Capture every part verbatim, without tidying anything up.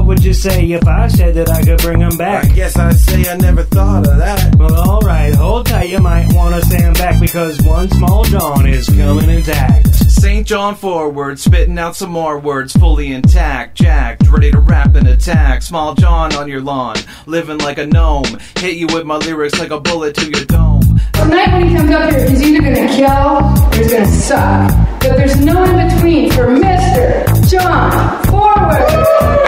would you say if I said that I could bring them back? I guess I'd say I never thought of that. Well, alright, hold tight, you might want to stand back, because one small John is coming intact. Saint John forward, spitting out some more words, fully intact, jacked, ready to rap and attack. Small John on your lawn, living like a gnome, hit you with my lyrics like a bullet to your dome. Tonight when he comes up here, he's either gonna kill or he's gonna suck. But there's no in between for Mister John Forward.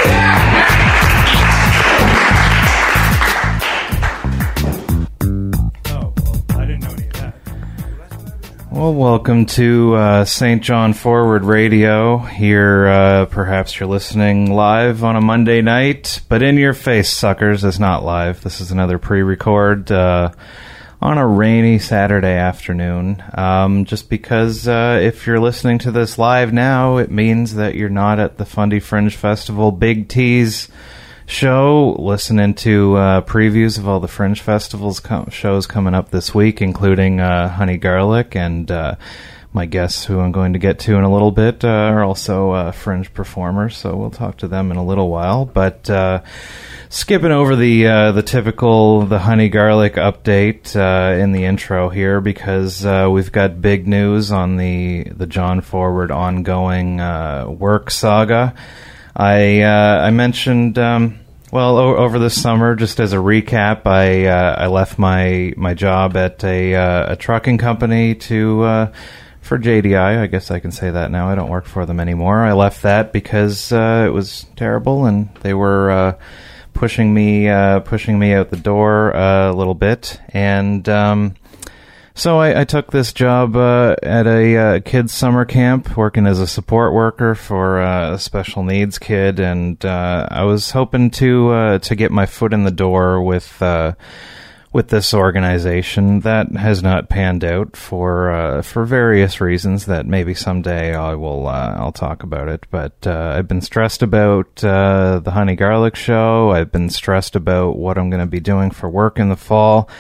Well, welcome to uh, Saint John Forward Radio. Here, uh, perhaps you're listening live on a Monday night, but in your face, suckers, it's not live. This is another pre-record uh, on a rainy Saturday afternoon. Um, just because uh, if you're listening to this live now, it means that you're not at the Fundy Fringe Festival Big T's show, listening to uh, previews of all the Fringe Festivals com- shows coming up this week, including uh, Honey Garlic, and uh, my guests, who I'm going to get to in a little bit, uh, are also uh, Fringe performers, so we'll talk to them in a little while. But uh, skipping over the uh, the typical the Honey Garlic update uh, in the intro here, because uh, we've got big news on the the John Forward ongoing uh, work saga. I uh, I mentioned um, well o- over the summer, just as a recap, I uh, I left my my job at a uh, a trucking company to uh, for J D I. I guess I can say that now. I don't work for them anymore. I left that because uh, it was terrible, and they were uh, pushing me uh, pushing me out the door uh, a little bit, and um, So I, I took this job uh, at a uh, kids' summer camp, working as a support worker for uh, a special needs kid, and uh, I was hoping to uh, to get my foot in the door with uh, with this organization. That has not panned out for uh, for various reasons that maybe someday I will uh, I'll talk about it. But uh, I've been stressed about uh, the Honey Garlic show. I've been stressed about what I'm going to be doing for work in the fall.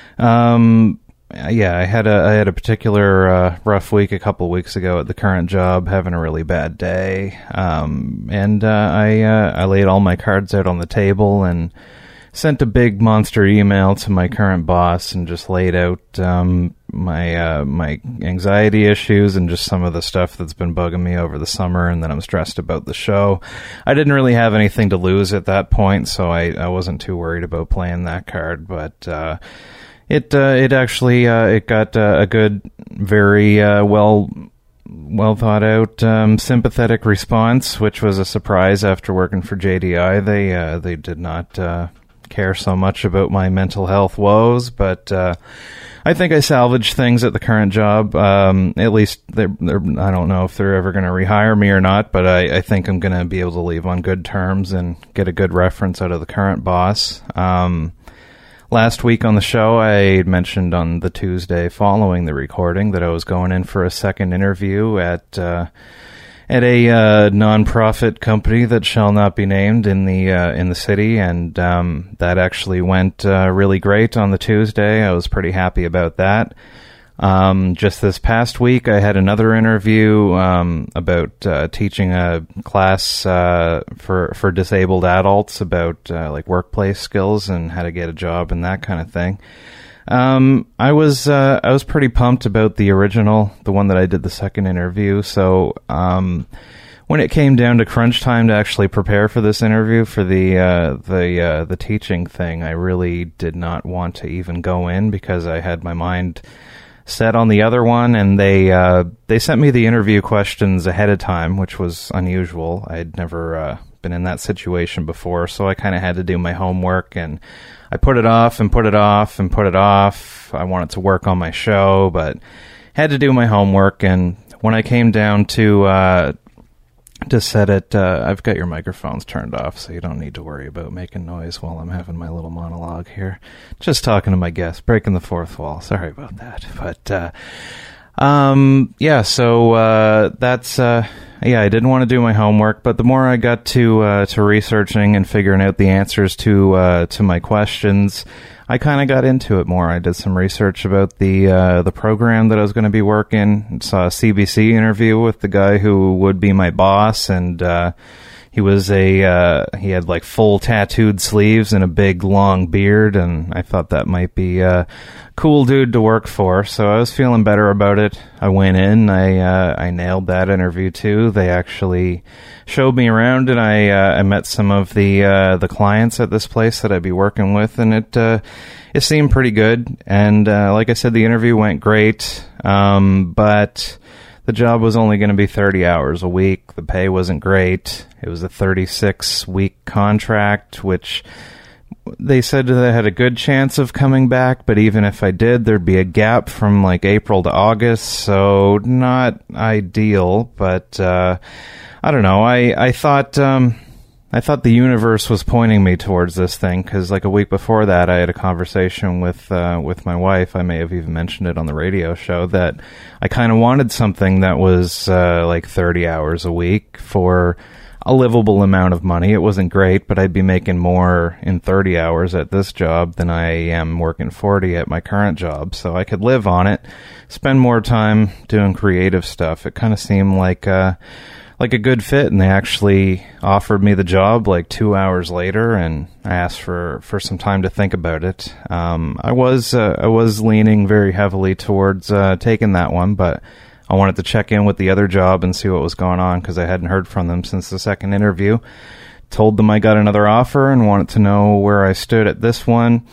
Um, Yeah, I had a I had a particular uh, rough week a couple of weeks ago at the current job, having a really bad day, um, and uh, I uh, I laid all my cards out on the table and sent a big monster email to my current boss and just laid out um, my uh, my anxiety issues and just some of the stuff that's been bugging me over the summer, and that I'm stressed about the show. I didn't really have anything to lose at that point, so I, I wasn't too worried about playing that card, but. Uh, It uh, it actually uh, it got uh, a good, very uh, well well thought out, um, sympathetic response, which was a surprise after working for J D I. They uh, they did not uh, care so much about my mental health woes, but uh, I think I salvaged things at the current job. Um, at least they're, they're, I don't know if they're ever going to rehire me or not, but I, I think I'm going to be able to leave on good terms and get a good reference out of the current boss. Um, Last week on the show, I mentioned on the Tuesday following the recording that I was going in for a second interview at uh, at a uh, non-profit company that shall not be named in the uh, in the city, and um, that actually went uh, really great on the Tuesday. I was pretty happy about that. Um, just this past week, I had another interview um, about uh, teaching a class uh, for for disabled adults about uh, like workplace skills and how to get a job and that kind of thing. Um, I was uh, I was pretty pumped about the original, the one that I did the second interview. So um, when it came down to crunch time to actually prepare for this interview for the uh, the uh, the teaching thing, I really did not want to even go in because I had my mind set on the other one, and they uh, they sent me the interview questions ahead of time, which was unusual. I'd never uh, been in that situation before, so I kind of had to do my homework, and I put it off and put it off and put it off. I wanted to work on my show, but had to do my homework, and when I came down to uh, to set it, uh, I've got your microphones turned off, so you don't need to worry about making noise while I'm having my little monologue here. Just talking to my guests, breaking the fourth wall. Sorry about that. But, uh, um, yeah, so, uh, that's, uh, yeah, I didn't want to do my homework, but the more I got to, uh, to researching and figuring out the answers to, uh, to my questions, I kind of got into it more. I did some research about the uh, the program that I was going to be working. Saw a C B C interview with the guy who would be my boss, and uh, he was a uh, he had like full tattooed sleeves and a big long beard, and I thought that might be a cool dude to work for. So I was feeling better about it. I went in, I uh, I nailed that interview too. They actually showed me around, and I uh, I met some of the uh, the clients at this place that I'd be working with, and it uh, it seemed pretty good. And uh, like I said, the interview went great, um, but the job was only going to be thirty hours a week. The pay wasn't great. It was a thirty-six week contract, which they said that I had a good chance of coming back, but even if I did, there'd be a gap from like April to August, so not ideal. But uh, I don't know. I I thought um, I thought the universe was pointing me towards this thing, because like a week before that, I had a conversation with uh, with my wife. I may have even mentioned it on the radio show that I kind of wanted something that was uh, like thirty hours a week for a livable amount of money. It wasn't great, but I'd be making more in thirty hours at this job than I am working forty at my current job. So I could live on it, spend more time doing creative stuff. It kind of seemed like uh, like a good fit, and they actually offered me the job like two hours later, and I asked for, for some time to think about it. Um, I was uh, I was leaning very heavily towards uh, taking that one, but I wanted to check in with the other job and see what was going on, because I hadn't heard from them since the second interview. Told them I got another offer and wanted to know where I stood at this one.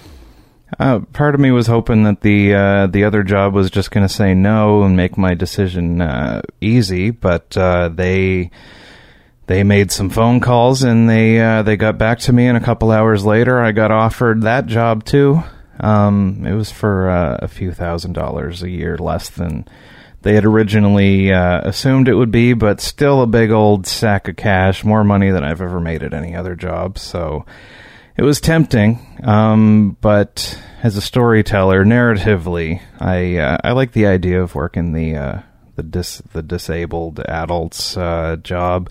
Uh, part of me was hoping that the uh, the other job was just going to say no and make my decision uh, easy, but uh, they they made some phone calls, and they uh, they got back to me, and a couple hours later I got offered that job too. Um, it was for uh, a few thousand dollars a year less than they had originally uh, assumed it would be, but still a big old sack of cash, more money than I've ever made at any other job. So it was tempting, um, but as a storyteller, narratively, I uh, I like the idea of working the uh, the dis- the disabled adults uh, job.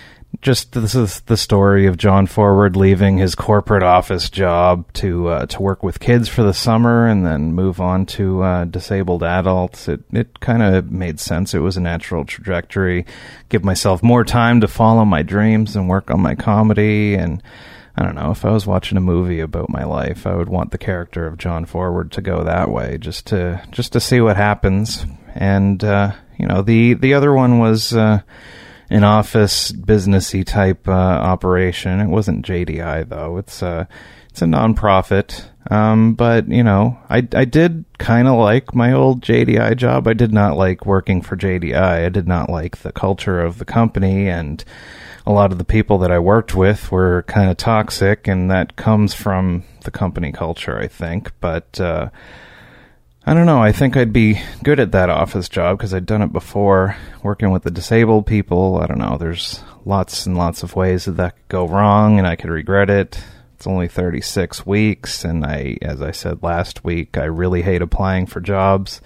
Just this is the story of John Forward leaving his corporate office job to uh, to work with kids for the summer, and then move on to uh, disabled adults. It it kind of made sense. It was a natural trajectory. Give myself more time to follow my dreams and work on my comedy. And I don't know, if I was watching a movie about my life, I would want the character of John Forward to go that way, just to just to see what happens. And uh, you know, the the other one was Uh, an office businessy type uh, operation. It wasn't J D I though. It's a it's a nonprofit. Um, but you know, I I did kind of like my old J D I job. I did not like working for J D I. I did not like the culture of the company, and a lot of the people that I worked with were kind of toxic, and that comes from the company culture, I think. But uh, I don't know. I think I'd be good at that office job because I'd done it before, working with the disabled people. I don't know. There's lots and lots of ways that that could go wrong, and I could regret it. It's only thirty-six weeks, and I, as I said last week, I really hate applying for jobs.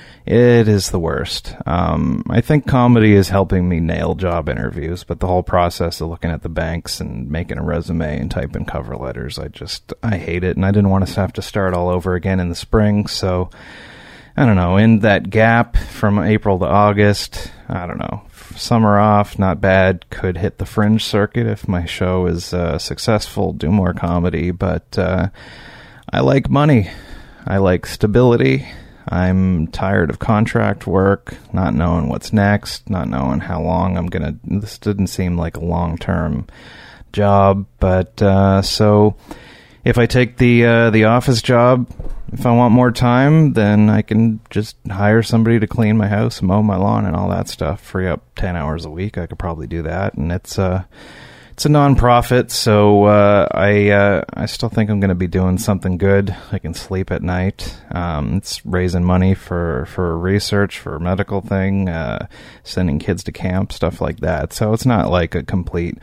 It is the worst. Um, I think comedy is helping me nail job interviews, but the whole process of looking at the banks and making a resume and typing cover letters, I just, I hate it, and I didn't want to have to start all over again in the spring, so I don't know, in that gap from April to August, I don't know, summer off, not bad, could hit the fringe circuit if my show is uh, successful, do more comedy, but uh, I like money, I like stability. I'm tired of contract work, not knowing what's next, not knowing how long I'm going to... This didn't seem like a long-term job, but uh, so if I take the uh, the office job, if I want more time, then I can just hire somebody to clean my house and mow my lawn and all that stuff, free up ten hours a week. I could probably do that, and it's... Uh, It's a non-profit, so uh, I uh, I still think I'm going to be doing something good. I can sleep at night. Um, it's raising money for, for research, for a medical thing, uh, sending kids to camp, stuff like that. So it's not like a complete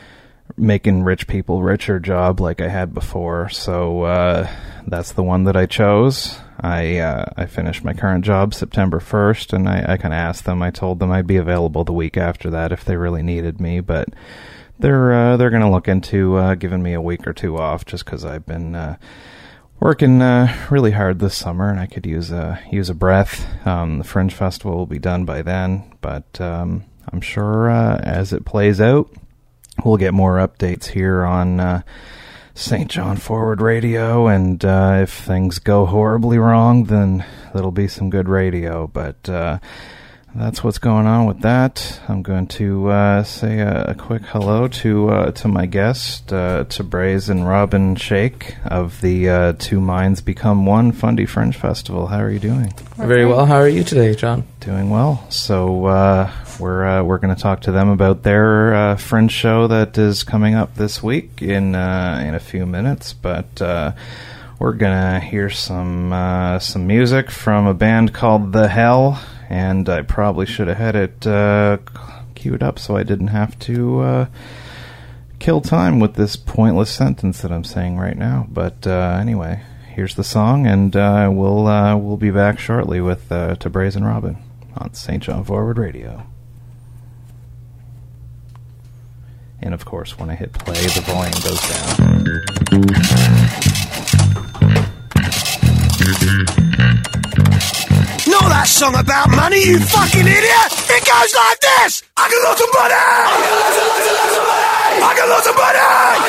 making rich people richer job like I had before. So uh, that's the one that I chose. I uh, I finished my current job September first, and I, I kind of asked them. I told them I'd be available the week after that if they really needed me, but They're uh, they're going to look into uh, giving me a week or two off just because I've been uh, working uh, really hard this summer, and I could use a use a breath. Um, the Fringe Festival will be done by then, but um, I'm sure uh, as it plays out, we'll get more updates here on uh, Saint John Forward Radio, and uh, if things go horribly wrong, then there'll be some good radio, but uh, that's what's going on with that. I'm going to uh, say a, a quick hello to uh, to my guest, uh, to Brazen Robin Shake of the uh, Two Minds Become One Fundy Fringe Festival. How are you doing? Very well. How are you today, John? Doing well. So uh, we're uh, we're going to talk to them about their uh, Fringe show that is coming up this week in uh, in a few minutes, but. Uh, We're gonna hear some uh, some music from a band called The Hell, and I probably should have had it uh, queued up so I didn't have to uh, kill time with this pointless sentence that I'm saying right now. But uh, anyway, here's the song, and uh, we'll uh, we'll be back shortly with uh, To Brazen Robin on Saint John Forward Radio. And of course, when I hit play, the volume goes down. Know that song about money, you fucking idiot? It goes like this! I got lots of money! I got lots of money!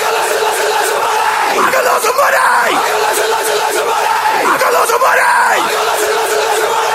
I got lots of money! I got lots of money!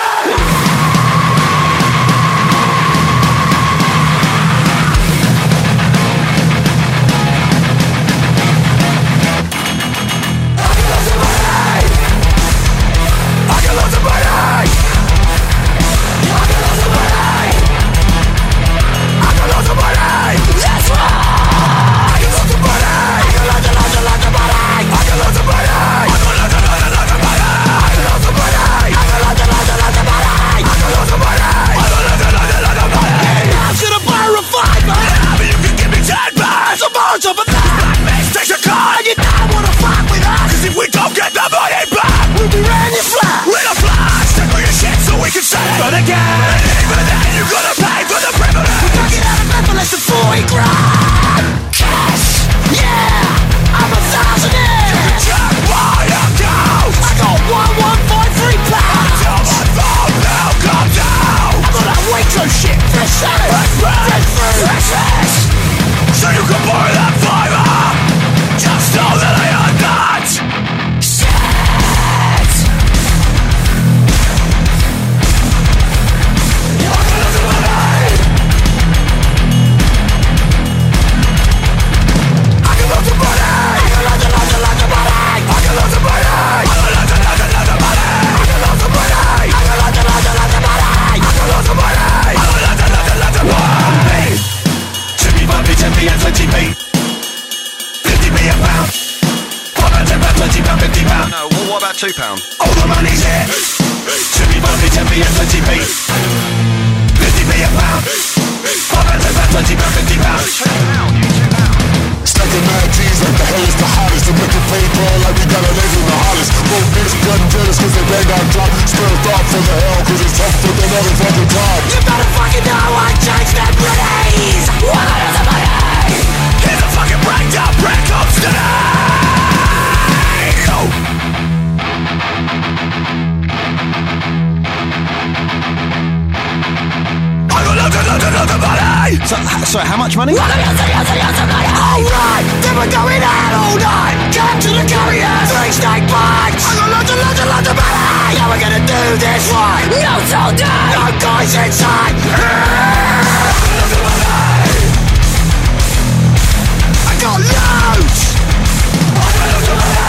But again, and even then you gotta pay for the privilege. We're talking out of bed for less than forty grand. Cash, yeah, I'm a thousandaire. You can check my account. I got one one five three pounds. Until my phone now come down. I got that Waitrose shit, fresh salad, fresh bread, fresh fruit, fresh fish. So you can buy that fiver. Just know that I earned that. No, well, what about two pound? All the money's here. Chippy, bumpy, ten p and twenty p. Fifty p a pound. Five and ten pound, twenty pound, fifty pound. Two pound, you two pound. Stacking mad G's like the hell is the hottest. I'm making paper like we got a laser in the hottest. Both niggas gun jealous cause they bang on top. Spare thought for the hell cause it's tough for the motherfucking top. You better fucking know I changed that British. What is the money? Here's a fucking breakdown, break up today. Oh. I got loads and loads and loads of money. So, sorry, how much money? Loads and loads and loads and loads of money. Alright, then we're going out all night. Come to the carriers, three snake bites. I got loads and loads and loads of money. Yeah, we're gonna do this right. No soldiers, no guys inside. I got loads of money. I got loads. I got loads of money.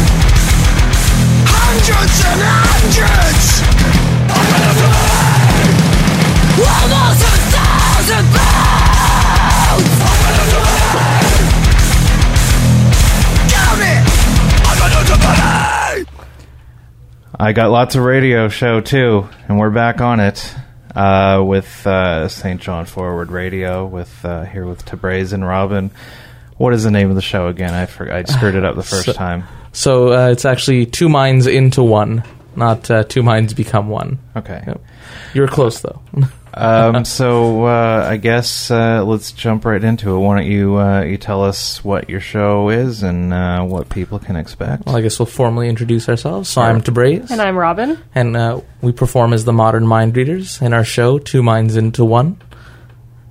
Hundreds and hundreds. I got loads of money. Almost a thousand pounds. I got loads of money. Count it. I got loads of money. I got lots of radio show too, and we're back on it uh, with uh, Saint John Forward Radio. With uh, here with To Brazen Robin. What is the name of the show again? I forgot. I screwed it up the first so, time. So uh, it's actually Two Minds Into One, not uh, Two Minds Become One. Okay. Yep. You were close though. um, so uh, I guess uh, let's jump right into it. Why don't you uh, you tell us what your show is and uh, what people can expect? Well, I guess we'll formally introduce ourselves. So I'm Tabraze. And I'm Robin. And uh, we perform as the Modern Mind Readers in our show, Two Minds Into One. Yep.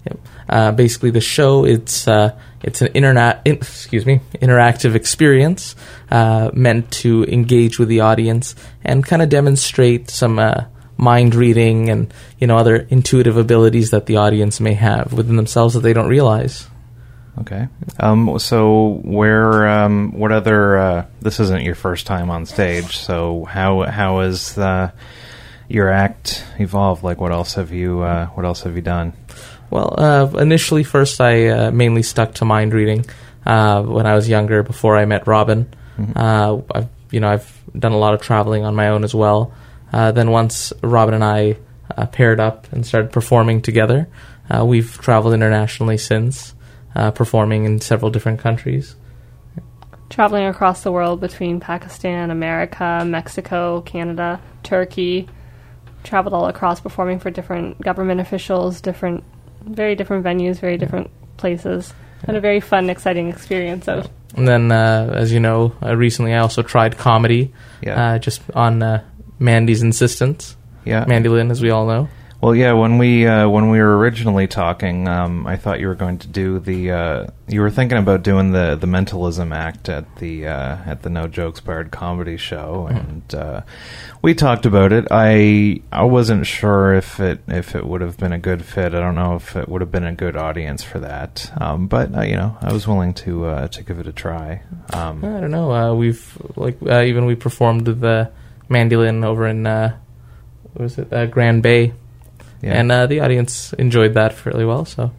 Uh, basically, the show it's uh, it's an internet in, excuse me interactive experience uh, meant to engage with the audience and kind of demonstrate some uh, mind reading and you know other intuitive abilities that the audience may have within themselves that they don't realize. Okay. Um, so where, um, what other, uh, this isn't your first time on stage, so how, how has, uh, your act evolved? Like, what else have you, uh, what else have you done? Well, uh, initially, first, I uh, mainly stuck to mind reading, uh, when I was younger, before I met Robin. Mm-hmm. Uh, I've, you know, I've done a lot of traveling on my own as well. Uh, then once Robin and I, uh, paired up and started performing together, uh, we've traveled internationally since. Uh, performing in several different countries. Traveling across the world between Pakistan, America, Mexico, Canada, Turkey. Traveled all across performing for different government officials, different, very different venues, very different places. Had a very fun, exciting experience of. And then, uh, as you know, uh, recently I also tried comedy, Yeah. uh, just on uh, Mandy's insistence. Yeah. Mandy Lynn, as we all know. Well, yeah. When we uh, when we were originally talking, um, I thought you were going to do the. Uh, you were thinking about doing the, the mentalism act at the uh, at the No Jokes Barred comedy show, and uh, we talked about it. I I wasn't sure if it if it would have been a good fit. I don't know if it would have been a good audience for that. Um, but uh, you know, I was willing to uh, to give it a try. Um, I don't know. Uh, we've like uh, even we performed with uh, Mandy Lynn over in uh, what was it uh, Grand Bay. Yeah. And uh, the audience enjoyed that fairly well. So,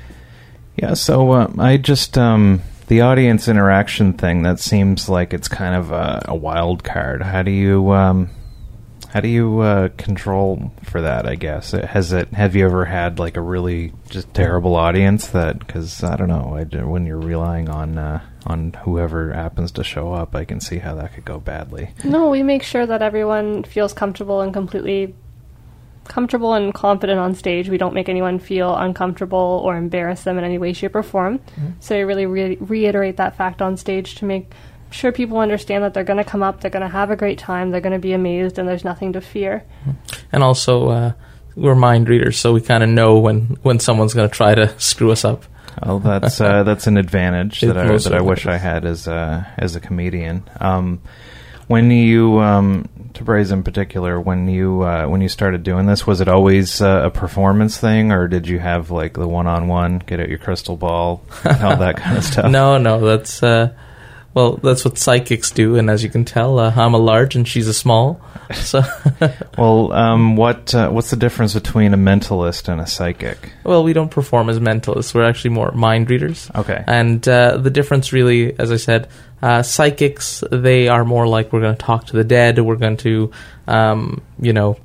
yeah. So uh, I just um, the audience interaction thing. That seems like it's kind of a, a wild card. How do you um, how do you uh, control for that? I guess has it. Have you ever had like a really just terrible audience that? Because I don't know. I, when you're relying on uh, on whoever happens to show up, I can see how that could go badly. No, we make sure that everyone feels comfortable and completely. comfortable and confident on stage. We don't make anyone feel uncomfortable or embarrass them in any way, shape, or form. Mm-hmm. So we really re- reiterate that fact on stage to make sure people understand that they're going to come up, they're going to have a great time, they're going to be amazed, and there's nothing to fear. And also, uh, we're mind readers, so we kind of know when, when someone's going to try to screw us up. Oh, that's uh, that's an advantage that I that I wish is. I had as a as a comedian. Um, When you, um, to Braze in particular, when you uh, when you started doing this, was it always uh, a performance thing, or did you have like the one-on-one, get out your crystal ball, all that kind of stuff? No, no, that's uh, well, that's what psychics do, and as you can tell, uh, I'm a large and she's a small. So, well, um, what uh, what's the difference between a mentalist and a psychic? Well, we don't perform as mentalists; we're actually more mind readers. Okay, and uh, the difference, really, as I said. Uh, psychics, they are more like we're going to talk to the dead, we're going to, um, you know,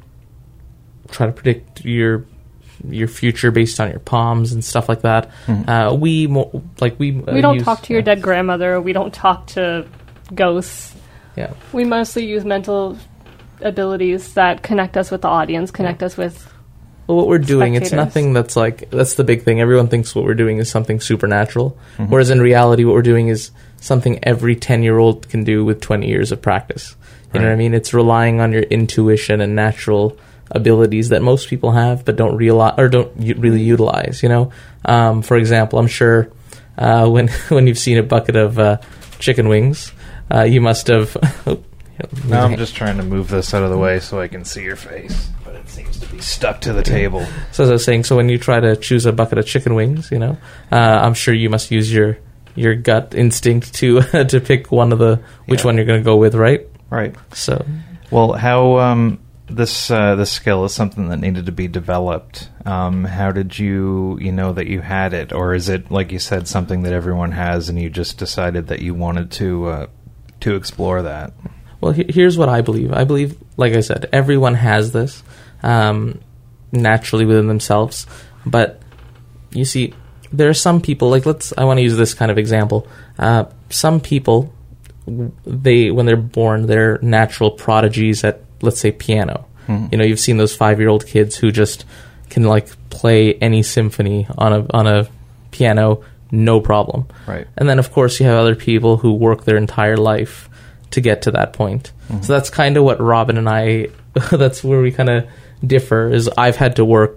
try to predict your your future based on your palms and stuff like that. Mm-hmm. Uh, we, mo- like, we... Uh, we don't use, talk to your yeah. dead grandmother, we don't talk to ghosts. Yeah. We mostly use mental abilities that connect us with the audience, connect yeah. us with... Well, what we're doing, spectators. It's nothing that's like... That's the big thing. Everyone thinks what we're doing is something supernatural, mm-hmm. whereas in reality what we're doing is something every ten-year-old can do with twenty years of practice. You right. know what I mean? It's relying on your intuition and natural abilities that most people have but don't realize or don't u- really utilize, you know? Um, for example, I'm sure uh, when when you've seen a bucket of uh, chicken wings, uh, you must have... No, I'm just trying to move this out of the way so I can see your face, but it seems to be stuck to the table. So as I was saying, so when you try to choose a bucket of chicken wings, you know, uh, I'm sure you must use your your gut instinct to uh, to pick one of the which yeah. one you're going to go with, right? Right. So, well, how um, this uh, this skill is something that needed to be developed. Um, how did you you know that you had it, or is it like you said something that everyone has, and you just decided that you wanted to uh, to explore that? Well, he- here's what I believe. I believe, like I said, everyone has this um, naturally within themselves. But you see, there are some people, like let's, I want to use this kind of example. Uh, some people, they when they're born, they're natural prodigies at, let's say, piano. Mm-hmm. You know, you've seen those five-year-old kids who just can like play any symphony on a on a piano, no problem. Right. And then, of course, you have other people who work their entire life to get to that point. Mm-hmm. So that's kind of what Robin and I, that's where we kind of differ, is I've had to work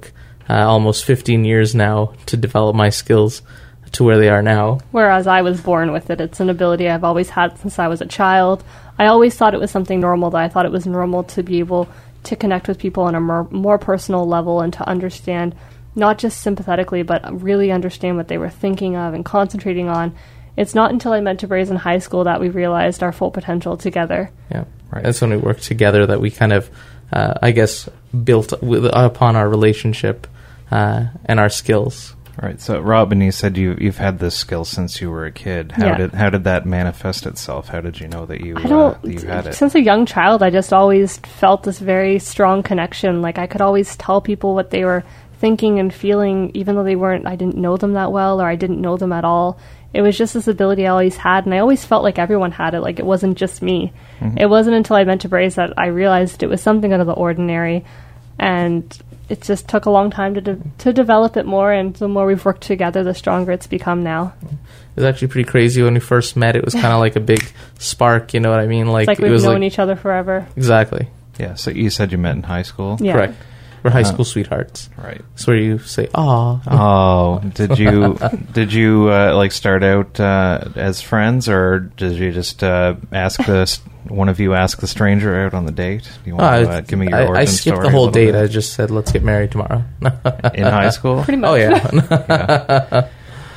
uh, almost fifteen years now to develop my skills to where they are now. Whereas I was born with it. It's an ability I've always had since I was a child. I always thought it was something normal, that I thought it was normal to be able to connect with people on a more, more personal level and to understand, not just sympathetically, but really understand what they were thinking of and concentrating on. It's not until I met Tabraiz in high school that we realized our full potential together. Yeah, right. That's when we worked together that we kind of, uh, I guess, built with, upon our relationship uh, and our skills. Right. So, Robin, you said you you've had this skill since you were a kid. How Yeah. did how did that manifest itself? How did you know that you I don't. uh, that you had it? Since a young child, I just always felt this very strong connection. Like I could always tell people what they were thinking and feeling, even though they weren't. I didn't know them that well, or I didn't know them at all. It was just this ability I always had, and I always felt like everyone had it. Like it wasn't just me. Mhm. It wasn't until I met Tabraiz that I realized it was something out of the ordinary, and it just took a long time to de- to develop it more. And the more we've worked together, the stronger it's become now. It was actually pretty crazy when we first met. It was kind of like a big spark, you know what I mean? Like, It's like it we've was known like, each other forever. Exactly. Yeah. So you said you met in high school. Yeah. Correct. We're high Uh, school sweethearts. Right. That's where you say, "Aw." Oh, did you did you uh, like start out uh, as friends, or did you just uh, ask the one of you ask the stranger out on the date? Do you want Oh, to uh, give me your I, origin I skipped story the a whole little date. bit? I just said, "Let's get married tomorrow." In high school? Pretty much. Oh yeah.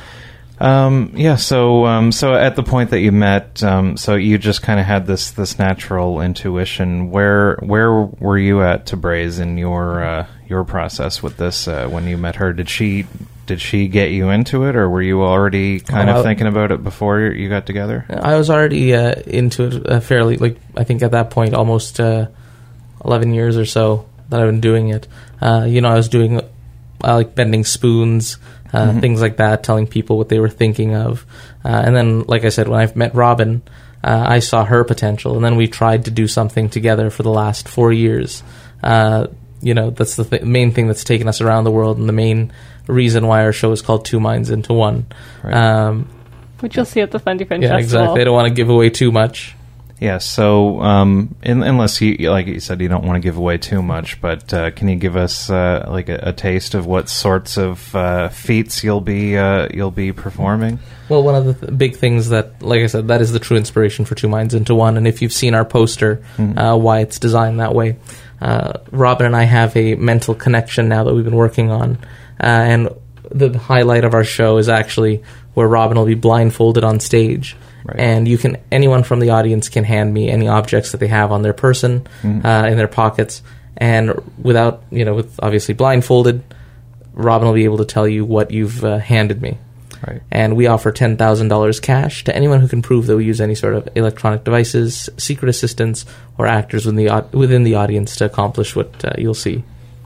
Um, yeah, so um, so at the point that you met, um, so you just kind of had this this natural intuition. Where where were you at, Tabraiz, in your uh, your process with this uh, when you met her? Did she did she get you into it, or were you already kind Oh, of I- thinking about it before you got together? I was already uh, into it uh, fairly, like, I think at that point, almost uh, eleven years or so that I've been doing it. Uh, you know, I was doing, uh, like, bending spoons, uh, Mhm. things like that, telling people what they were thinking of. Uh, and then, like I said, when I met Robin, uh, I saw her potential, and then we tried to do something together for the last four years. Uh, you know, that's the th- main thing that's taken us around the world, and the main reason why our show is called Two Minds Into One. Right. Um, Which you'll see at the Fundy Fin yeah, Festival. exactly. I don't want to give away too much. Yeah, so um, in, unless you, like you said, you don't want to give away too much, but uh, can you give us uh, like a, a taste of what sorts of uh, feats you'll be uh, you'll be performing? Well, one of the th- big things that, like I said, that is the true inspiration for Two Minds Into One. And if you've seen our poster, Mhm. uh, why it's designed that way, uh, Robin and I have a mental connection now that we've been working on. Uh, and the highlight of our show is actually where Robin will be blindfolded on stage. Right. And you can, anyone from the audience can hand me any objects that they have on their person, Mhm. uh, in their pockets. And without, you know, with obviously blindfolded, Robin will be able to tell you what you've uh, handed me. Right. And we offer ten thousand dollars cash to anyone who can prove that we use any sort of electronic devices, secret assistants, or actors within the, au- within the audience to accomplish what uh, you'll see.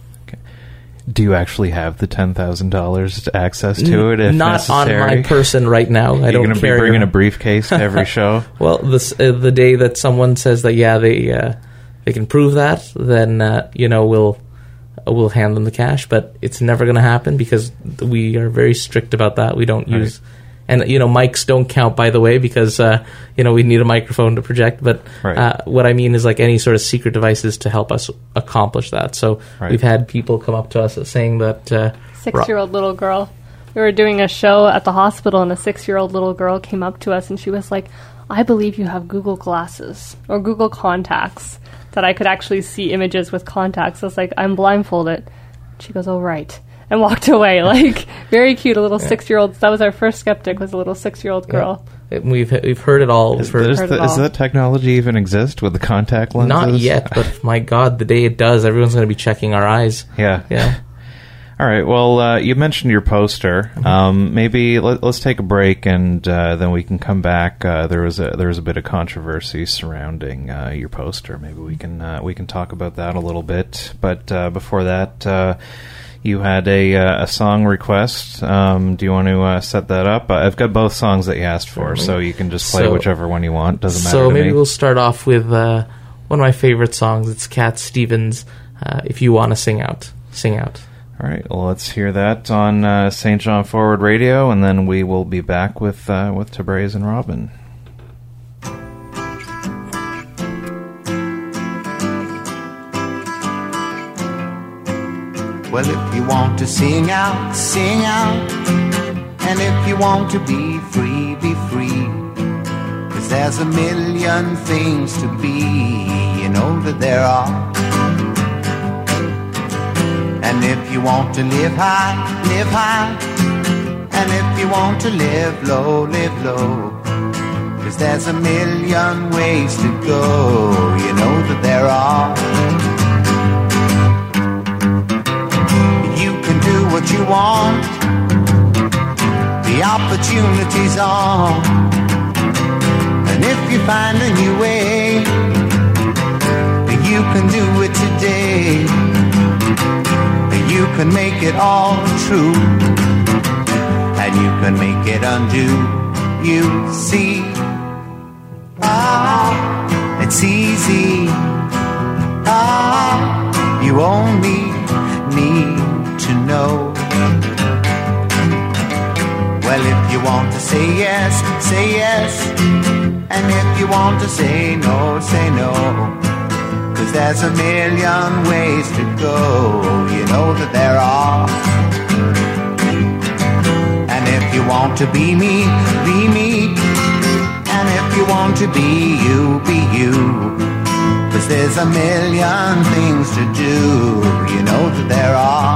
Do you actually have the ten thousand dollars access to it? If Not necessary? on my person right now. I You're don't going to be carry bringing a- a briefcase to every show. Well, this, uh, the day that someone says that, yeah, they uh, they can prove that, then uh, you know we'll we'll hand them the cash. But it's never going to happen because we are very strict about that. We don't Right. use, and you know, mics don't count, by the way, because uh, you know we need a microphone to project. But Right. uh, what I mean is like any sort of secret devices to help us accomplish that. So Right. we've had people come up to us saying that uh, Six-year-old little girl. We were doing a show at the hospital, and a six-year-old little girl came up to us, and she was like, "I believe you have Google Glasses or Google Contacts, that I could actually see images with contacts." I was like, "I'm blindfolded." She goes, "Oh, right," and walked away. Like, very cute, a little Yeah. six-year-old. That was our first skeptic, was a little six-year-old girl. Yeah. We've we've heard it all. Is, for, does Heard the, it does all. that technology even exist with the contact lenses? Not yet, but my God, the day it does, everyone's going to be checking our eyes. Yeah. Yeah. All right. Well, uh, you mentioned your poster. Um, maybe let, let's take a break, and uh, then we can come back. Uh, there was a there was a bit of controversy surrounding uh, your poster. Maybe we can uh, we can talk about that a little bit. But uh, before that, uh, you had a uh, a song request. Um, do you want to uh, set that up? Uh, I've got both songs that you asked for, so you can just play So- whichever one you want. Doesn't matter So to maybe me. we'll start off with uh, one of my favorite songs. It's Cat Stevens. Uh, if you want to sing out, sing out. All right, well, let's hear that on uh, Saint John Forward Radio, and then we will be back with uh, with Tabraiz and Robin. Well, if you want to sing out, sing out. And if you want to be free, be free. 'Cause there's a million things to be, you know that there are. And if you want to live high, live high. And if you want to live low, live low. 'Cause there's a million ways to go, you know that there are. You can do what you want. The opportunity's on. And if you find a new way, you can do it today. You can make it all true. And you can make it undo. You see, ah, it's easy. Ah, you only need to know. Well, if you want to say yes, say yes. And if you want to say no, say no. 'Cause there's a million ways to go, you know that there are. And if you want to be me, be me. And if you want to be you, be you. 'Cause there's a million things to do, you know that there are.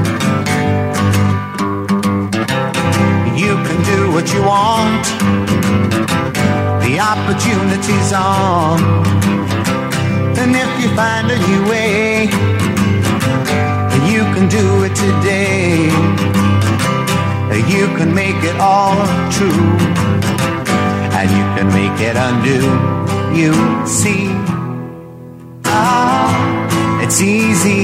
You can do what you want. The opportunity's on. And if you find a new way, you can do it today. You can make it all true. And you can make it undo. You see, ah, it's easy.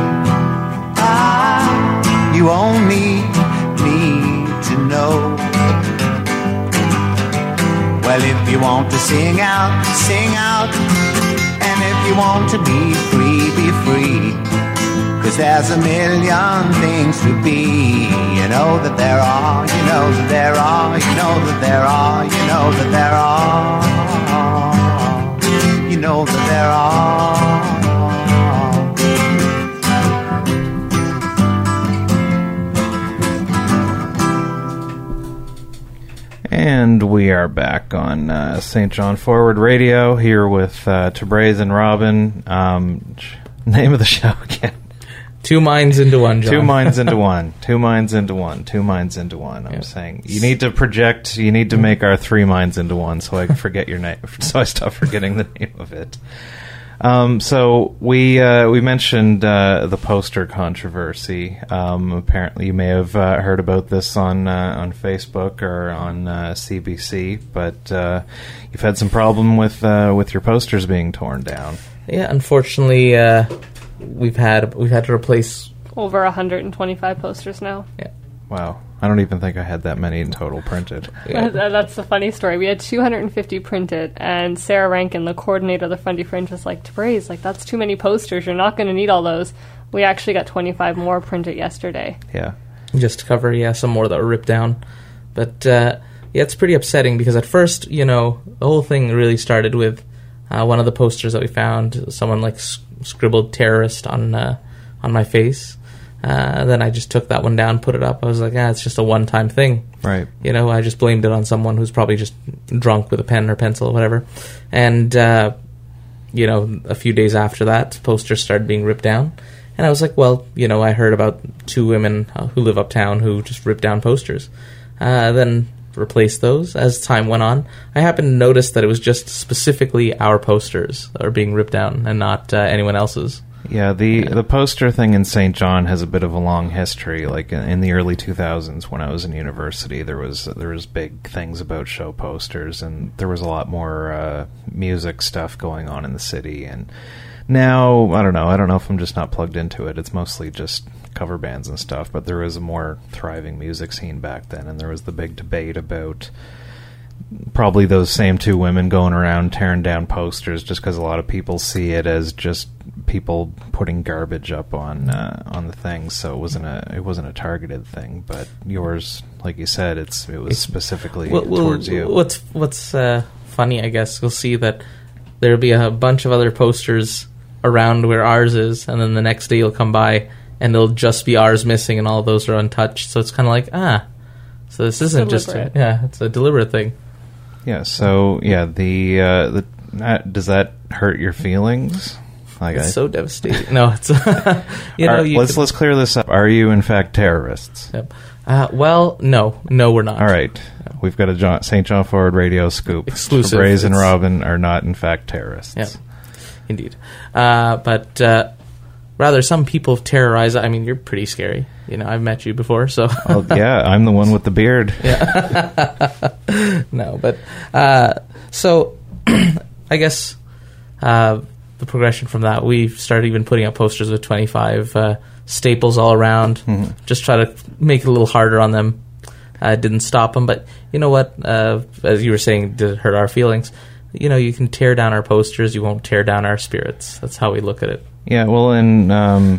Ah, you only need to know. Well, if you want to sing out, sing out. And if you want to be free, be free. 'Cause there's a million things to be. You know that there are, you know that there are, you know that there are, you know that there are. You know that there are. And we are back on uh, Saint John Forward Radio here with uh, Tabraze and Robin. Um, name of the show again? Two minds into one, John. Two minds into one. Two minds into one. Two minds into one. I'm yeah. saying you need to project. You need to make our three minds into one, so I forget your name. So I stop forgetting the name of it. Um, so we uh, we mentioned uh, the poster controversy. Um, apparently, you may have uh, heard about this on uh, on Facebook or on uh, C B C, but uh, you've had some problem with uh, with your posters being torn down. Yeah, unfortunately, uh, we've had we've had to replace over one hundred twenty-five posters now. Yeah. Wow. I don't even think I had that many in total printed. Yeah. That's the funny story. We had two hundred fifty printed, and Sarah Rankin, the coordinator of the Fundy Fringe, was like, Tabraze, like, that's too many posters. You're not going to need all those. We actually got twenty-five more printed yesterday. Yeah. Just to cover, yeah, some more that were ripped down. But, uh, yeah, it's pretty upsetting because at first, you know, the whole thing really started with uh, one of the posters that we found. Someone, like, s- scribbled terrorist on, uh, on my face. Uh, then I just took that one down, put it up. I was like, ah, it's just a one-time thing. Right. You know, I just blamed it on someone who's probably just drunk with a pen or pencil or whatever. And, uh, you know, a few days after that, posters started being ripped down. And I was like, well, you know, I heard about two women uh, who live uptown who just ripped down posters. Uh, then replaced those. As time went on, I happened to notice that it was just specifically our posters that are being ripped down and not uh, anyone else's. Yeah, the, yeah. the poster thing in Saint John has a bit of a long history. Like in the early two thousands, when I was in university, there was there was big things about show posters, and there was a lot more uh, music stuff going on in the city. And now, I don't know. I don't know if I'm just not plugged into it. It's mostly just cover bands and stuff. But there was a more thriving music scene back then, and there was the big debate about probably those same two women going around tearing down posters just because a lot of people see it as just people putting garbage up on uh, on the thing, so it wasn't a it wasn't a targeted thing. But yours, like you said, it's it was specifically well, towards well, you. What's what's uh, funny, I guess, you'll see that there'll be a bunch of other posters around where ours is, and then the next day you'll come by and it'll just be ours missing, and all those are untouched. So it's kind of like, ah, so this isn't just a, yeah, it's a deliberate thing. Yeah. So yeah, the uh, the uh, does that hurt your feelings? Like It's I, so devastating. No, it's you know. Are- You let's could- let's clear this up. Are you in fact terrorists? Yep. Uh, well, no, no, we're not. All right. We've got a John, Saint John Forward Radio scoop. Exclusive. Braze and It's- Robin are not in fact terrorists. Yeah, indeed. Uh, but uh, rather, some people terrorize. I mean, you're pretty scary. You know, I've met you before, so. Well, yeah, I'm the one with the beard. No, but uh, so I guess uh, the progression from that, we started even putting up posters with twenty-five uh, staples all around. Mm-hmm. Just try to make it a little harder on them. Uh, didn't stop them, but you know what? Uh, as you were saying, did it hurt our feelings? You know, you can tear down our posters, you won't tear down our spirits. That's how we look at it. Yeah, well, and um,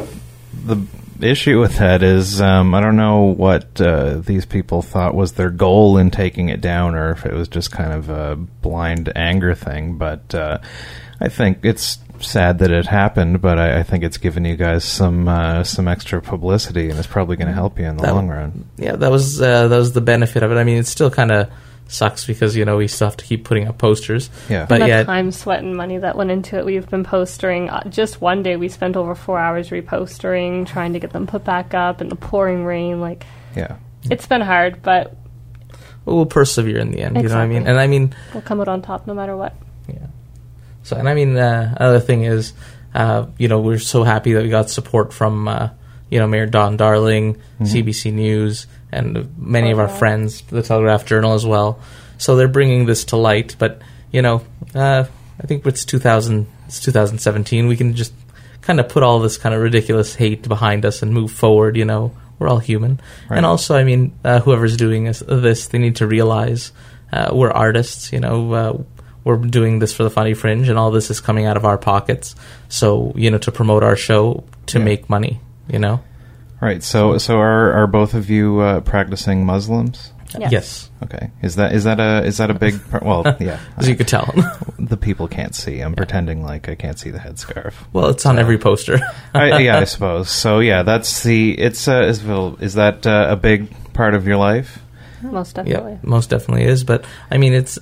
the issue with that is um, I don't know what uh, these people thought was their goal in taking it down, or if it was just kind of a blind anger thing. But uh, I think it's sad that it happened, but I, I think it's given you guys some uh, some extra publicity, and it's probably going to help you in the That- long run. Yeah, that was uh, that was the benefit of it. I mean, it still kind of sucks because you know we still have to keep putting up posters. Yeah, but and the yeah, time, sweat, and money that went into it. We've been postering. Uh, just one day, we spent over four hours repostering, trying to get them put back up in the pouring rain. Like, yeah, it's been hard, but we'll persevere in the end. You know what I mean? Exactly. And I mean, we'll come out on top no matter what. yeah. So, and I mean, uh, another thing is, uh, you know, we're so happy that we got support from, uh, you know, Mayor Don Darling, Mm-hmm. C B C News, and many of our Telegraph. friends, the Telegraph Journal as well. So they're bringing this to light. But you know, uh, I think it's two thousand, it's two thousand seventeen. We can just kind of put all this kind of ridiculous hate behind us and move forward. You know, we're all human. Right. And also, I mean, uh, whoever's doing this, this, they need to realize uh, we're artists. You know. Uh, We're doing this for the Funny Fringe, and all this is coming out of our pockets. So, you know, to promote our show, to Yeah. make money, you know? right. So, so are are both of you uh, practicing Muslims? Yes. Yes, Okay, is that is that a is that a big part? Well, yeah, as you could tell. the people can't see. I'm pretending like I can't see the headscarf. Well, it's on every poster. I, yeah, I suppose. So yeah, that's the. It's uh, is, is that uh, a big part of your life? Most Yeah, definitely. most definitely is. But, I mean, it's...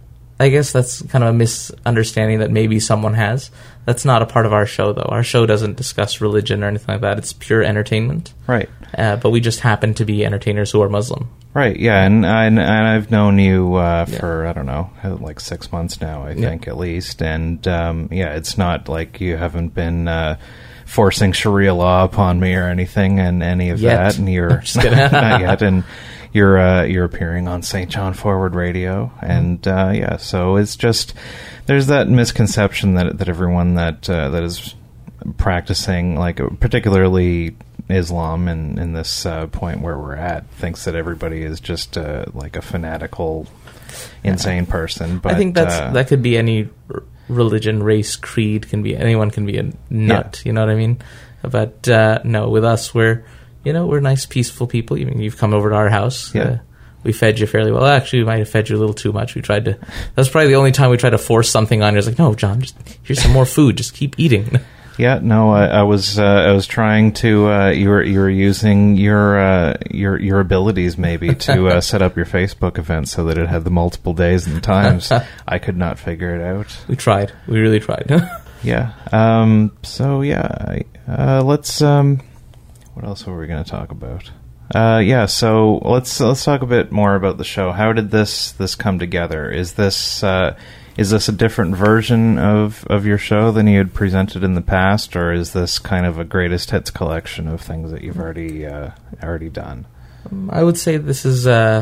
I guess that's kind of a misunderstanding that maybe someone has. That's not a part of our show, though. Our show doesn't discuss religion or anything like that. It's pure entertainment. Right. Uh, but we just happen to be entertainers who are Muslim. Right. Yeah, and and, and I've known you uh, Yeah. for I don't know, like six months now. I Yeah. think at least, and um, yeah, it's not like you haven't been uh, forcing Sharia law upon me or anything, and any of Yet. that. And you're Just kidding. not yet, and you're uh, you're appearing on Saint John Forward Radio, and uh, yeah, so it's just there's that misconception that that everyone that uh, that is practicing, like particularly Islam in, in this uh, point where we're at, thinks that everybody is just uh, like a fanatical, insane person. But I think that's uh, that could be any r- religion, race, creed. Can be anyone can be a nut. You know what I mean? But uh, no, with us, we're you know we're nice, peaceful people. You mean you've come over to our house? Yeah. Uh, we fed you fairly well. Actually, we might have fed you a little too much. We tried to. That's probably the only time we tried to force something on you. It's like, no, John, just here's some more food. Just keep eating. Yeah, no, I, I was uh, I was trying to uh, you were you were using your uh, your your abilities maybe to uh, set up your Facebook event so that it had the multiple days and times. I could not figure it out. We tried. We really tried. Yeah. Um. So yeah. I, uh, let's. Um. What else were we going to talk about? Uh. Yeah. So let's let's talk a bit more about the show. How did this this come together? Is this uh, is this a different version of, of your show than you had presented in the past, or is this kind of a greatest hits collection of things that you've already uh, already done? I would say this is. Uh,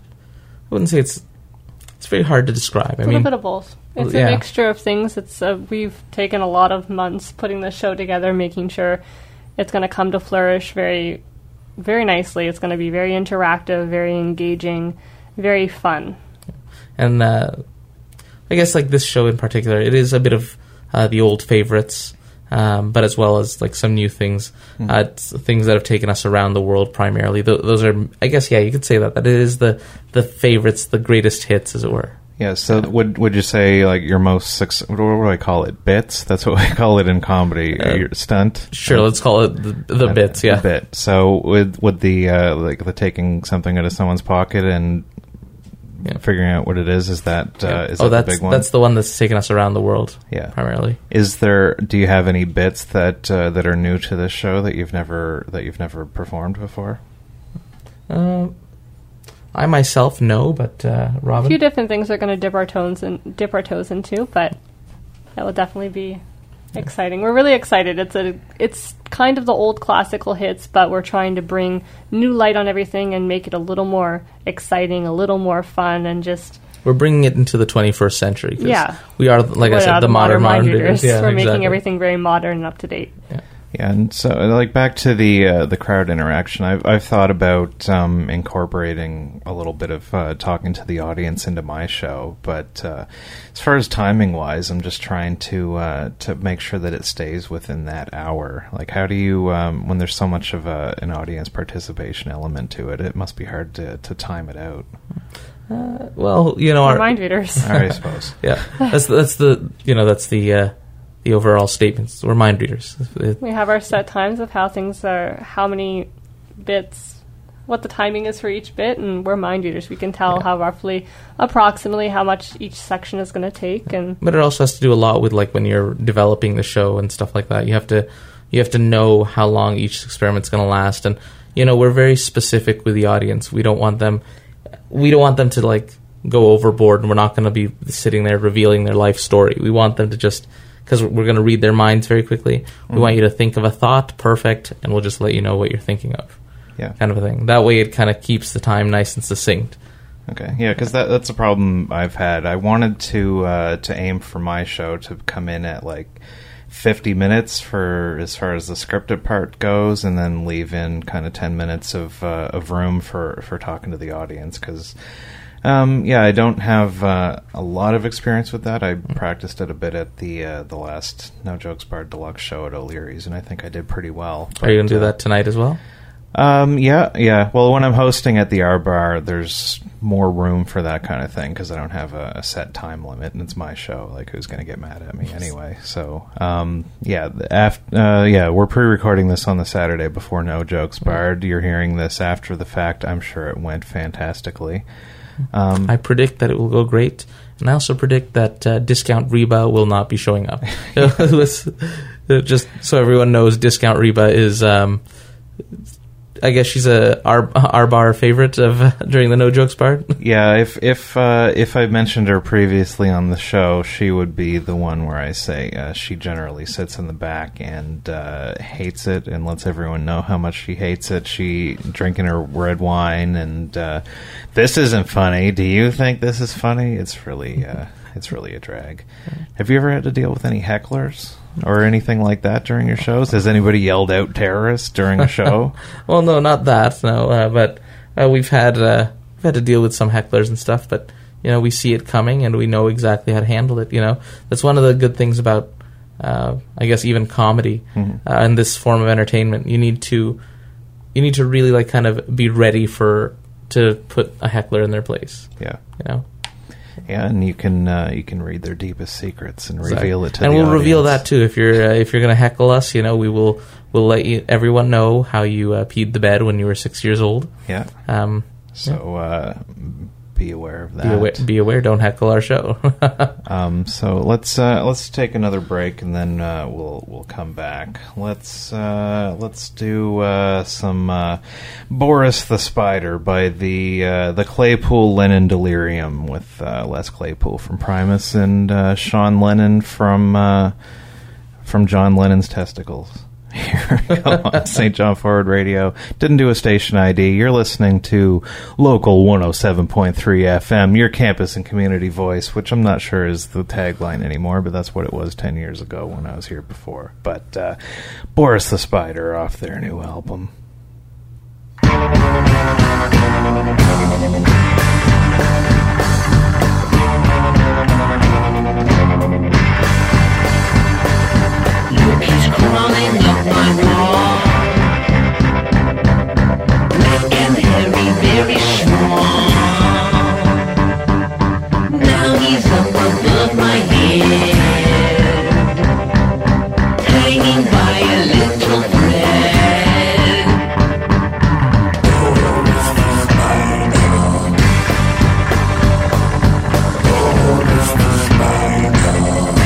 I wouldn't say it's. It's very hard to describe. I a little mean, bit of both. It's yeah. a mixture of things. It's uh, we've taken a lot of months putting this show together, making sure it's going to come to flourish very, very nicely. It's going to be very interactive, very engaging, very fun. And uh, I guess like this show in particular, it is a bit of uh, the old favorites, um, but as well as like some new things, mm. uh, it's things that have taken us around the world primarily. Th- those are, I guess, yeah, you could say that that it is the the favorites, the greatest hits, as it were. Yeah, so would would you say like your most success, what do I call it? Bits? That's what we call it in comedy. Uh, your stunt? Sure, let's call it the, the Uh, bits, yeah. the bit. So with with the uh, like the taking something out of someone's pocket and Yeah. figuring out what it is, is that uh, Yeah. is oh, that that's the big one? that's the one that's taken us around the world. Yeah. primarily. Is there? Do you have any bits that uh, that are new to this show that you've never that you've never performed before? Uh, I myself know, but uh, A Robin. few different things we're going to dip our toes in, dip our toes into, but that will definitely be exciting. We're really excited. It's a it's kind of the old classical hits, but we're trying to bring new light on everything and make it a little more exciting, a little more fun, and just We're bringing it into the twenty-first century. 'cause Yeah. we are, like I Well, said, yeah, the modern mind readers. Yeah, we're making exactly. everything very modern and up to date. Yeah. Yeah, and so like back to the uh, the crowd interaction, I've I've thought about um, incorporating a little bit of uh, talking to the audience into my show, but uh, as far as timing wise, I'm just trying to uh, to make sure that it stays within that hour. Like, how do you um, when there's so much of a, an audience participation element to it? It must be hard to to time it out. Uh, well, you know, We're our mind readers. I suppose. Yeah, that's that's the you know that's the uh, the overall statements. We're mind readers. It- We have our set times of how things are, how many bits, what the timing is for each bit, and we're mind readers. We can tell how roughly, approximately, how much each section is going to take, and But it also has to do a lot with like when you're developing the show and stuff like that. You have to you have to know how long each experiment's going to last, and you know we're very specific with the audience. We don't want them we don't want them to like go overboard, and we're not going to be sitting there revealing their life story. We want them to just because we're going to read their minds very quickly. We Mm-hmm. want you to think of a thought, perfect, and we'll just let you know what you're thinking of. Yeah. Kind of a thing. That way, it kind of keeps the time nice and succinct. Okay, yeah, because that, that's a problem I've had. I wanted to uh, to aim for my show to come in at like fifty minutes for as far as the scripted part goes, and then leave in kind of ten minutes of uh, of room for, for talking to the audience. Because um, yeah, I don't have uh, a lot of experience with that. I practiced it a bit at the uh, the last No Jokes Barred Deluxe show at O'Leary's, and I think I did pretty well. Are you going to do uh, that tonight as well? Um, yeah, yeah. Well, when I'm hosting at the R Bar, there's more room for that kind of thing because I don't have a, a set time limit, and it's my show. Like, who's going to get mad at me anyway? So, um, yeah, the af- uh, yeah, we're pre-recording this on the Saturday before No Jokes Barred. You're hearing this after the fact. I'm sure it went fantastically. Um, I predict that it will go great, and I also predict that uh, Discount Reba will not be showing up. Just so everyone knows, Discount Reba is, um, I guess she's a our, our bar favorite of uh, during the No Jokes Part. Yeah, if if uh, if I mentioned her previously on the show, she would be the one where I say uh, she generally sits in the back and uh, hates it and lets everyone know how much she hates it. She drinking her red wine and uh, this isn't funny. Do you think this is funny? It's really uh, it's really a drag. Have you ever had to deal with any hecklers or anything like that during your shows? Has anybody yelled out terrorist during a show? Well, no, not that. No, uh, but uh, we've had uh, we've had to deal with some hecklers and stuff. But you know, we see it coming and we know exactly how to handle it. You know, that's one of the good things about, uh, I guess, even comedy Mm-hmm. uh, and this form of entertainment. You need to you need to really like kind of be ready for to put a heckler in their place. Yeah. You know. Yeah, and you can uh, you can read their deepest secrets and Exactly. reveal it to and the we'll audience. reveal that too if you're uh, if you're going to heckle us. You know, we will we'll let you everyone know how you uh, peed the bed when you were six years old. Yeah. Um, So uh, be aware of that. be aware, be aware. Don't heckle our show. Um, so let's uh, let's take another break and then uh, we'll we'll come back. Let's uh, let's do uh, some uh, Boris the Spider by the uh, the Claypool Lennon Delirium with uh, Les Claypool from Primus and uh, Sean Lennon from uh, from John Lennon's testicles. Here we go on Saint John Forward Radio. Didn't do a station I D. You're listening to Local one oh seven point three F M, your campus and community voice, which I'm not sure is the tagline anymore, but that's what it was ten years ago when I was here before. But uh, Boris the Spider off their new album. Look, he's crawling up my wall, weak and hairy, very small. Now Now he's up above my head, hanging by a little thread. Oh, Mister Spider. Oh, Mister Spider.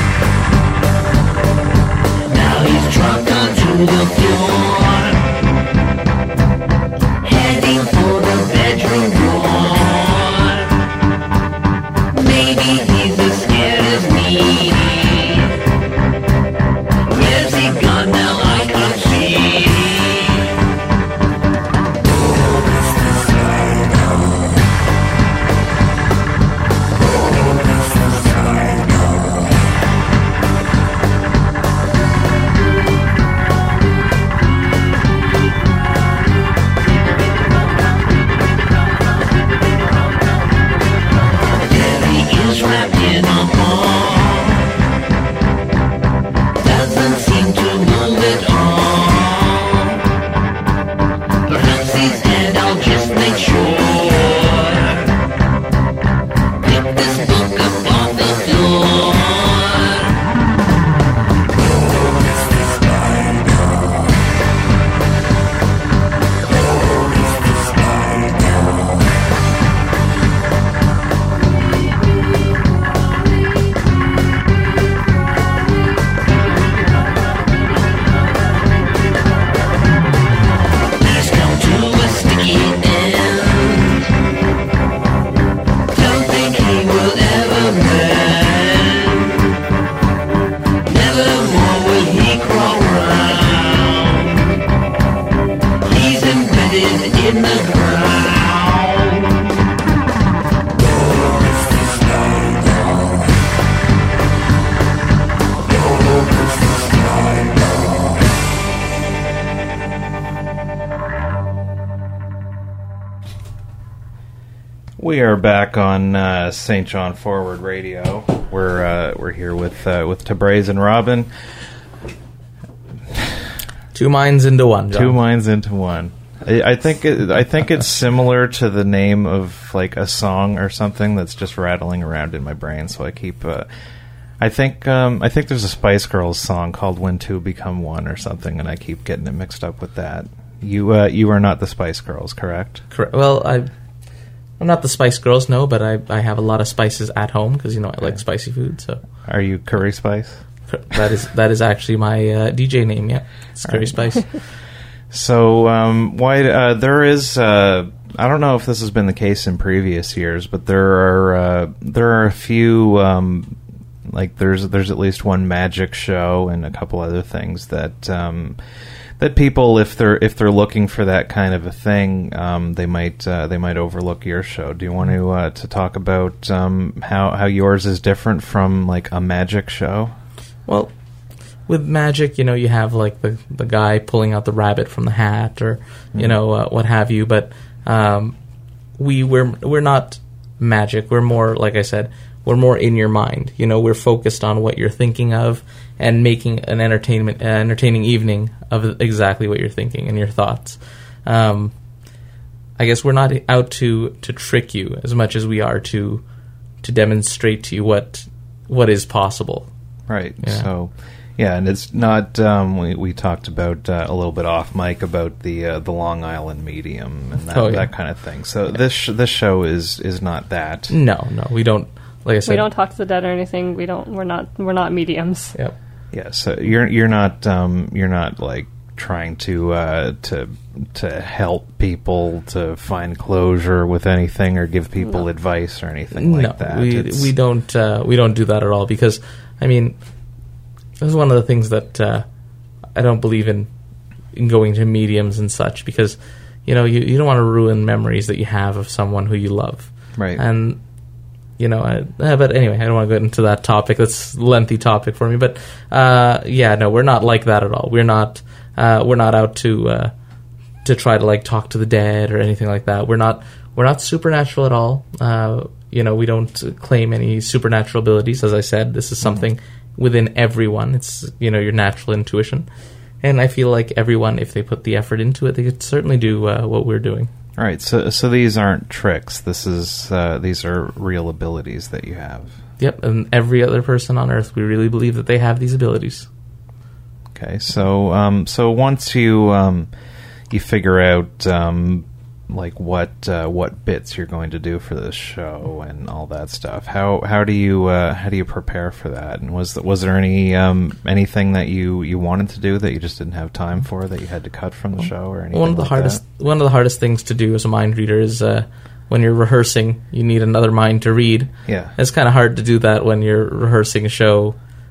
Now he's dropped onto the floor, heading for the bedroom door. Maybe he's as scared as me. Where's he gone now? I can't see. Oh, Mister Spider. Oh, Mister Spider. There he is, wrapped in a ball. Doesn't seem to move at all. Perhaps he's dead, I'll just make sure. Pick this book up off the floor. Oh, Mister Spider. Oh, Mister Spider. He's come to a sticky end. Don't think he will ever mend. Never more will he crawl round. He's embedded in the ground. Oh, Mister Spider. Oh, Mister Spider. We are back on uh, Saint John Forward Radio. We're uh, we're here with uh, with Tabraze and Robin. Two minds into one, John. Two minds into one. I, I think it, I think it's similar to the name of like a song or something that's just rattling around in my brain. So I keep. Uh, I think um, I think there's a Spice Girls song called "When Two Become One" or something, and I keep getting it mixed up with that. You uh, you are not the Spice Girls, correct? Correct. Well, I, I'm not the Spice Girls, no, but I, I have a lot of spices at home because you know I like spicy food. So Are you Curry Spice? that is that is actually my uh, D J name. Yeah, it's Curry Spice. So, um, why uh, there is? Uh, I don't know if this has been the case in previous years, but there are uh, there are a few. Um, like there's there's at least one magic show and a couple other things that um, that people, if they're if they're looking for that kind of a thing, um, they might uh, they might overlook your show. Do you want to uh, to talk about um, how how yours is different from like a magic show? Well, with magic, you know, you have like the the guy pulling out the rabbit from the hat, or you Mm. know uh, what have you. But um, we we're we're not magic. We're more, like I said, we're more in your mind. You know, we're focused on what you're thinking of and making an entertainment uh, entertaining evening of exactly what you're thinking and your thoughts. Um, I guess we're not out to to trick you as much as we are to to demonstrate to you what what is possible. Right. Yeah. So, yeah, and it's not. Um, we we talked about uh, a little bit off mic about the uh, the Long Island medium and that, Oh, yeah. that kind of thing. So this sh- this show is is not that. No, no, we don't. Like I said, We don't talk to the dead or anything. We don't. We're not. We're not mediums. Yep. Yeah. So you're you're not um, you're not like trying to uh, to to help people to find closure with anything or give people No. advice or anything like no, that. we It's- we don't uh, we don't do that at all because, I mean, this is one of the things that uh, I don't believe in in going to mediums and such because, you know, you, you don't want to ruin memories that you have of someone who you love. Right. And, you know, I, uh, but anyway, I don't want to get into that topic. That's a lengthy topic for me. But, uh, yeah, no, we're not like that at all. We're not, uh, we're not out to, uh, to try to, like, talk to the dead or anything like that. We're not, we're not supernatural at all. Uh, you know, we don't claim any supernatural abilities. As I said, this is something within everyone. It's, you know, your natural intuition. And I feel like everyone, if they put the effort into it, they could certainly do uh, what we're doing. All right, so so these aren't tricks. This is uh, these are real abilities that you have. Yep, and every other person on Earth, we really believe that they have these abilities. Okay, so um, so once you um, you figure out um, like what uh, what bits you're going to do for this show and all that stuff, how how do you uh, how do you prepare for that? And was was there any um, anything that you, you wanted to do that you just didn't have time for that you had to cut from the show or anything? One of the like hardest that? one of the hardest things to do as a mind reader is uh, when you're rehearsing, you need another mind to read. Yeah, it's kind of hard to do that when you're rehearsing a show,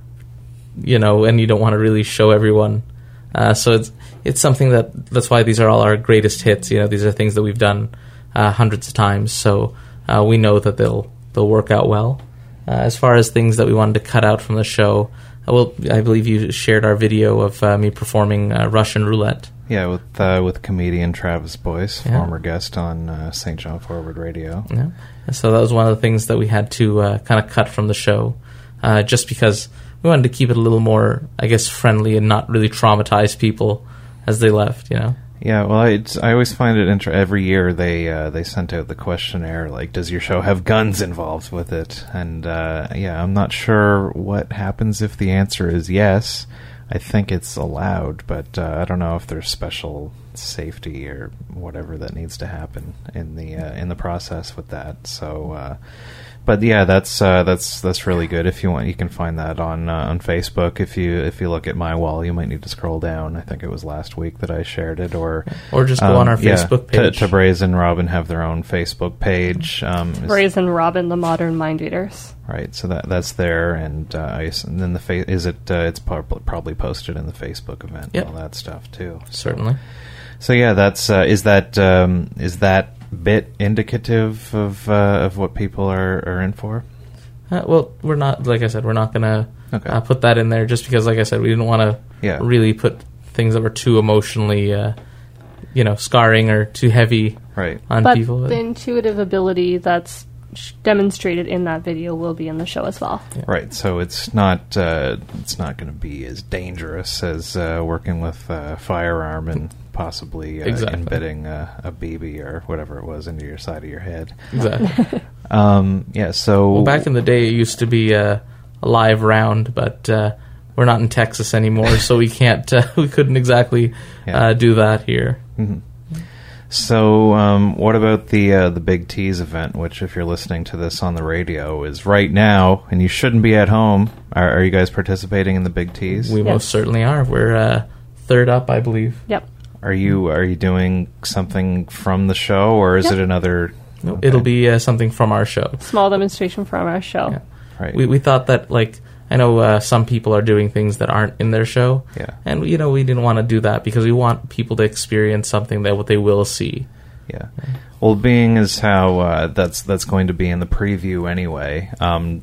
you know, and you don't want to really show everyone. Uh, so it's it's something that that's why these are all our greatest hits. You know, these are things that we've done uh, hundreds of times. So uh, we know that they'll they'll work out well. Uh, as far as things that we wanted to cut out from the show, uh, well, I believe you shared our video of uh, me performing uh, Russian roulette. Yeah, with uh, with comedian Travis Boyce, Yeah. former guest on uh, Saint John Forward Radio. Yeah. And so that was one of the things that we had to uh, kind of cut from the show, uh, just because we wanted to keep it a little more, I guess, friendly and not really traumatize people as they left, you know? Yeah, well, I, it's, I always find it inter- every year they uh, they sent out the questionnaire, like, does your show have guns involved with it? And, uh, yeah, I'm not sure what happens if the answer is yes. I think it's allowed, but uh, I don't know if there's special safety or whatever that needs to happen in the uh, in the process with that. So, uh, but yeah, that's uh, that's that's really good. If you want, you can find that on uh, on Facebook. If you if you look at my wall, you might need to scroll down. I think it was last week that I shared it, or or just go um, on our yeah, Facebook page. T- Tabraze and Robin have their own Facebook page. Um, Tabraze and Robin, the modern mind readers. Right, so that that's there, and, uh, I, and then the fa- is it? Uh, it's prob- probably posted in the Facebook event Yep. and all that stuff too. Certainly. So yeah, that's uh, is that um, is that bit indicative of uh, of what people are, are in for? Uh, well, we're not, like I said, we're not going to Okay. uh, put that in there just because, like I said, we didn't want to Yeah. really put things that were too emotionally, uh, you know, scarring or too heavy right. on but people. the intuitive ability that's sh- demonstrated in that video will be in the show as well. Yeah. Right, so it's not uh, it's not going to be as dangerous as uh, working with a firearm and possibly uh, Exactly. embedding uh, a B B or whatever it was into your side of your head. Exactly. um, yeah, so Well, back in the day, it used to be a, a live round, but uh, we're not in Texas anymore, so we can't. Uh, we couldn't exactly Yeah. uh, do that here. Mhm. So, um, what about the uh, the Big Tease event? Which, if you're listening to this on the radio, is right now, and you shouldn't be at home. Are, are you guys participating in the Big Tease? We Yes. most certainly are. We're uh, third up, I believe. Yep. Are you are you doing something from the show, or is Yep. it another? No, Okay. It'll be uh, something from our show. Small demonstration from our show. Yeah. Right. We we thought that, like, I know uh, some people are doing things that aren't in their show. Yeah. And, you know, we didn't want to do that because we want people to experience something that what they will see. Yeah. Well, being as how uh, that's that's going to be in the preview anyway. Um,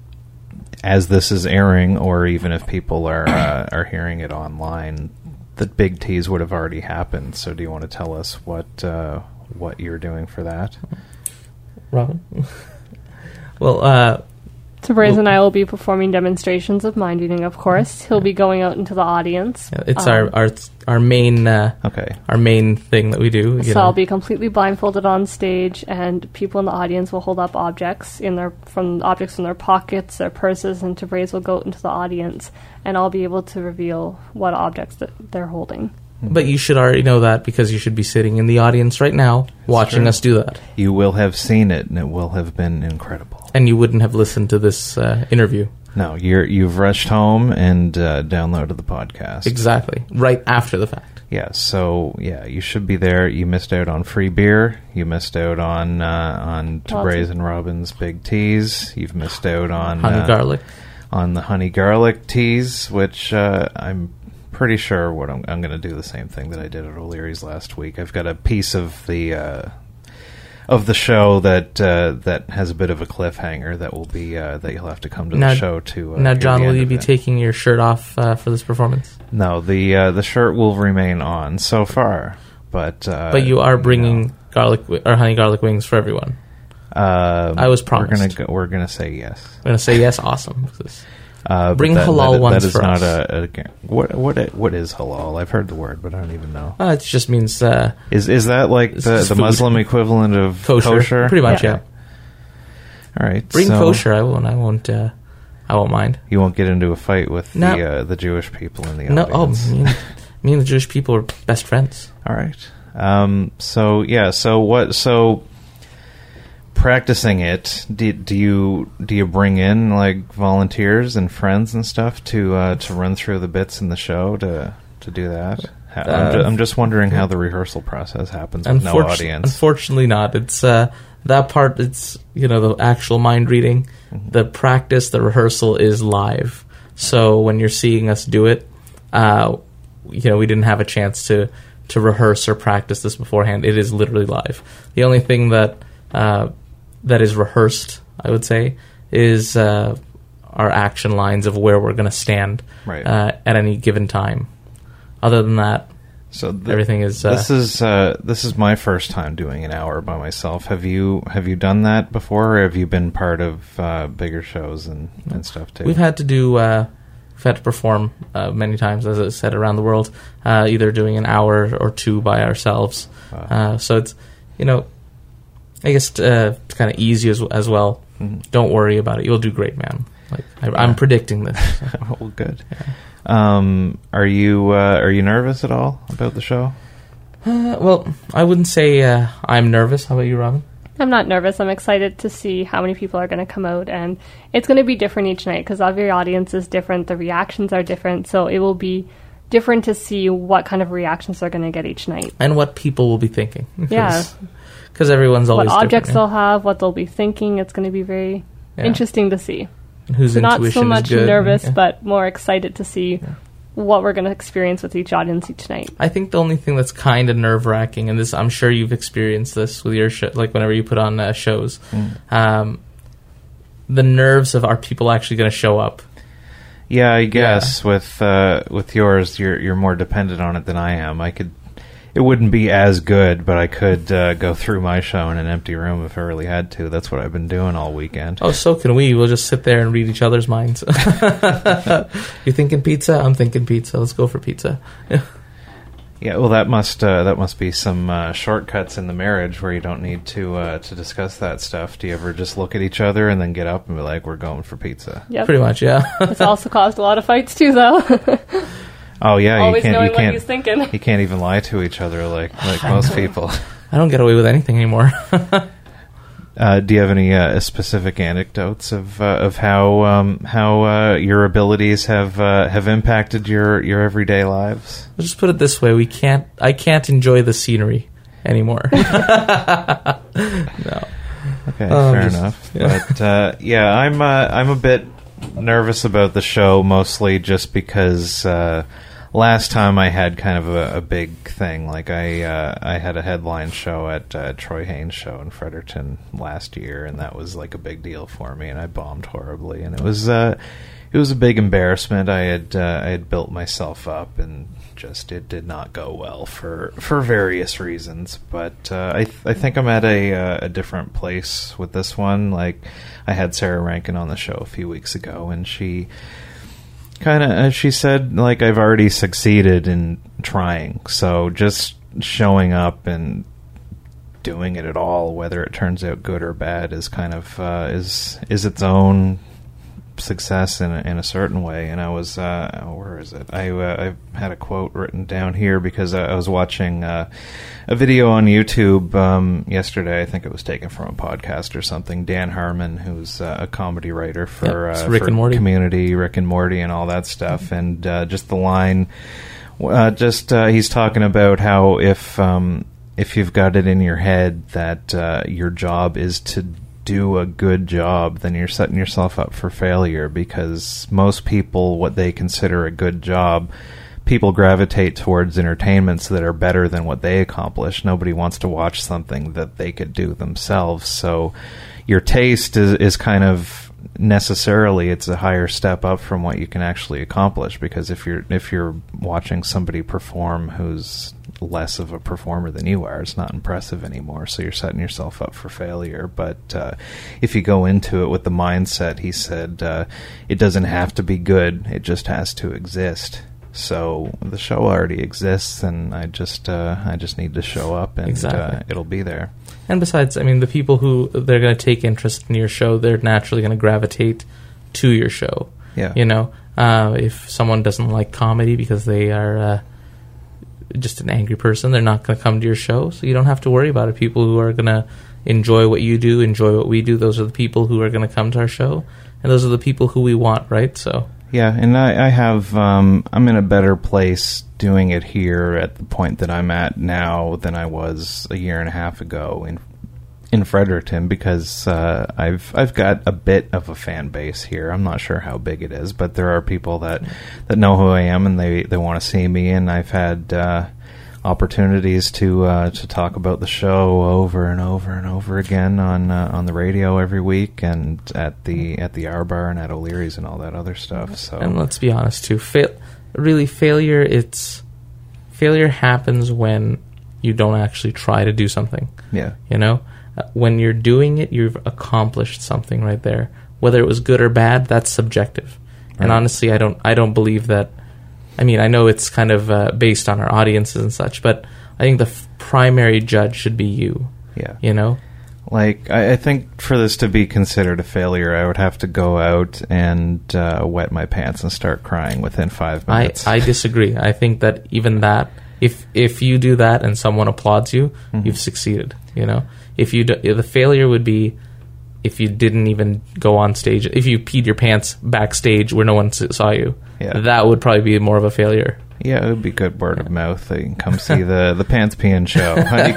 as this is airing, or even if people are uh, are hearing it online, the Big Tease would have already happened. So, do you want to tell us what uh, what you're doing for that? Robin? well, uh... Tabraze Well- and I will be performing demonstrations of mind reading, of course. He'll be going out into the audience. Yeah, it's Um, our, our our main uh, Okay. our main thing that we do. You So know. I'll be completely blindfolded on stage, and people in the audience will hold up objects in their from objects in their pockets, their purses, and Tabraze will go into the audience, and I'll be able to reveal what objects that they're holding. But you should already know that because you should be sitting in the audience right now watching true. us do that. You will have seen it, and it will have been incredible. And you wouldn't have listened to this uh, interview. No, you're you've rushed home and uh, downloaded the podcast. Exactly. Right after the fact. Yeah, so yeah, you should be there. You missed out on free beer. You missed out on uh, on Tabraze and Robin's Big Teas. You've missed out on Honey uh, garlic. on the honey garlic teas, which uh, I'm pretty sure what I'm, I'm going to do the same thing that I did at O'Leary's last week. I've got a piece of the uh, of the show that uh, that has a bit of a cliffhanger that will be uh, that you'll have to come to Now- the show to. Uh, now, hear John, the will end you of be it. taking your shirt off uh, for this performance? No, the uh, the shirt will remain on so far, but uh, But you are bringing no. garlic wi- or honey garlic wings for everyone. Um, I was We're gonna promised. go, we're gonna say yes. I'm going to say yes, awesome. Because Uh, but Bring that, halal that, ones that is for not us. A, a what what it- what is halal? I've heard the word, but I don't even know. Uh, it just means uh, Is is that like It's the, just the food. Muslim equivalent of kosher. kosher? Pretty much, yeah. All right. Bring so kosher. I won't. I won't. Uh, I won't mind. You won't get into a fight with No. the uh, the Jewish people in the No. Oh, audience. me and, me and the Jewish people are best friends. All right. Um, so yeah. So what? So practicing it. Do, do you do you bring in like volunteers and friends and stuff to uh, to run through the bits in the show to to do that? How, I'm, Uh, ju- I'm just wondering how the rehearsal process happens with no Unfortu- audience. Unfortunately, not. It's uh, that part. It's you know the actual mind reading, Mm-hmm. the practice, the rehearsal is live. So when you're seeing us do it, uh, you know we didn't have a chance to to rehearse or practice this beforehand. It is literally live. The only thing that uh, that is rehearsed, I would say, is uh, our action lines of where we're going to stand Right. uh, at any given time. Other than that, So th- everything is. Uh, this is uh, this is my first time doing an hour by myself. Have you have you done that before, or have you been part of uh, bigger shows and, and stuff too? We've had to do, uh, we've had to perform uh, many times, as I said, around the world, uh, either doing an hour or two by ourselves. Wow. Uh, so it's, you know, I guess uh, it's kind of easy as, as well. Mhm. Don't worry about it. You'll do great, man. Like I, Yeah. I'm predicting this. Oh, good. Um, are you uh, are you nervous at all about the show? Uh, well, I wouldn't say uh, I'm nervous. How about you, Robin? I'm not nervous. I'm excited to see how many people are going to come out, and it's going to be different each night because every audience is different. The reactions are different, so it will be different to see what kind of reactions they're going to get each night. And what people will be thinking. Yeah. Because everyone's What always objects different, they'll have, what they'll be thinking. It's going to be very Yeah. interesting to see. yeah. Whose So not intuition so much is good. nervous, Yeah. but more excited to see what we're going to experience with each audience each night. I think the only thing that's kind of nerve wracking, and this I'm sure you've experienced this with your show, like whenever you put on uh, shows, um, the nerves of are people actually going to show up? Yeah, I guess with uh, with yours, you're you're more dependent on it than I am. I could, it wouldn't be as good, but I could uh, go through my show in an empty room if I really had to. That's what I've been doing all weekend. Oh, so can we? We'll just sit there and read each other's minds. You're thinking pizza? I'm thinking pizza. Let's go for pizza. Yeah, well, that must uh, that must be some uh, shortcuts in the marriage where you don't need to uh, to discuss that stuff. Do you ever just look at each other and then get up and be like, "We're going for pizza"? Yep. Pretty much, yeah. It's also caused a lot of fights too, though. Oh yeah, Always you can't knowing you what can't he's thinking. you can't even lie to each other like like most people. I don't get away with anything anymore. Uh, do you have any uh, specific anecdotes of uh, of how um, how uh, your abilities have uh, have impacted your, your everyday lives? Let's just put it this way: we can't. I can't enjoy the scenery anymore. No. Okay, Um, fair just- enough. yeah. But uh, yeah, I'm uh, I'm a bit nervous about the show, mostly just because uh, last time I had kind of a, a big thing. Like I uh, I had a headline show at uh, Troy Haynes' show in Fredericton last year, and that was like a big deal for me, and I bombed horribly, and it was uh, it was a big embarrassment. I had uh, I had built myself up, and just it did not go well for for various reasons. But uh, I th- I think I'm at a uh, a different place with this one. Like I had Sarah Rankin on the show a few weeks ago, and she kind of uh, she said like I've already succeeded in trying, so just showing up and doing it at all, whether it turns out good or bad, is kind of uh, is is its own success in a, in a certain way. And I was uh, where is it? I uh, I had a quote written down here because I, I was watching uh, a video on YouTube um, yesterday. I think it was taken from a podcast or something. Dan Harmon, who's uh, a comedy writer for, Yep, it's uh, Rick for and Morty. Community, Rick and Morty, and all that stuff. And uh, just the line, uh, just uh, he's talking about how if um, if you've got it in your head that uh, your job is to do a good job, then you're setting yourself up for failure, because most people, what they consider a good job, people gravitate towards entertainments that are better than what they accomplish. Nobody wants to watch something that they could do themselves. So your taste is, is kind of necessarily, it's a higher step up from what you can actually accomplish, because if you're if you're watching somebody perform who's less of a performer than you are. It's not impressive anymore, so you're setting yourself up for failure. But uh, if you go into it with the mindset, he said, uh, it doesn't have to be good, it just has to exist. So the show already exists, and I just uh, I just need to show up, and Exactly. uh, it'll be there. And besides, I mean, the people who they're going to take interest in your show, they're naturally going to gravitate to your show. Yeah. You know, uh, if someone doesn't like comedy because they are uh, just an angry person, they're not going to come to your show. So you don't have to worry about it. People who are going to enjoy what you do, enjoy what we do, those are the people who are going to come to our show. And those are the people who we want, right? So... Yeah, and I, I have, um, I'm in a better place doing it here at the point that I'm at now than I was a year and a half ago in in Fredericton, because uh, I've I've got a bit of a fan base here. I'm not sure how big it is, but there are people that, that know who I am, and they, they want to see me, and I've had uh, opportunities to uh, to talk about the show over and over and over again on uh, on the radio every week, and at the at the R Bar and at O'Leary's and all that other stuff. So, and let's be honest too, fa- really failure it's failure happens when you don't actually try to do something. Yeah. You know, uh, when you're doing it, you've accomplished something right there. Whether it was good or bad, that's subjective. Right. And honestly, I don't I don't believe that. I mean, I know it's kind of uh, based on our audiences and such, but I think the f- primary judge should be you. Yeah. You know? Like, I, I think for this to be considered a failure, I would have to go out and uh, wet my pants and start crying within five minutes. I, I disagree. I think that even that, if if you do that and someone applauds you, mm-hmm. you've succeeded. You know? If you do, the failure would be if you didn't even go on stage, if you peed your pants backstage where no one saw you. Yeah. That would probably be more of a failure. Yeah, it would be good word of mouth. You can come see the, the Pants Peeing show.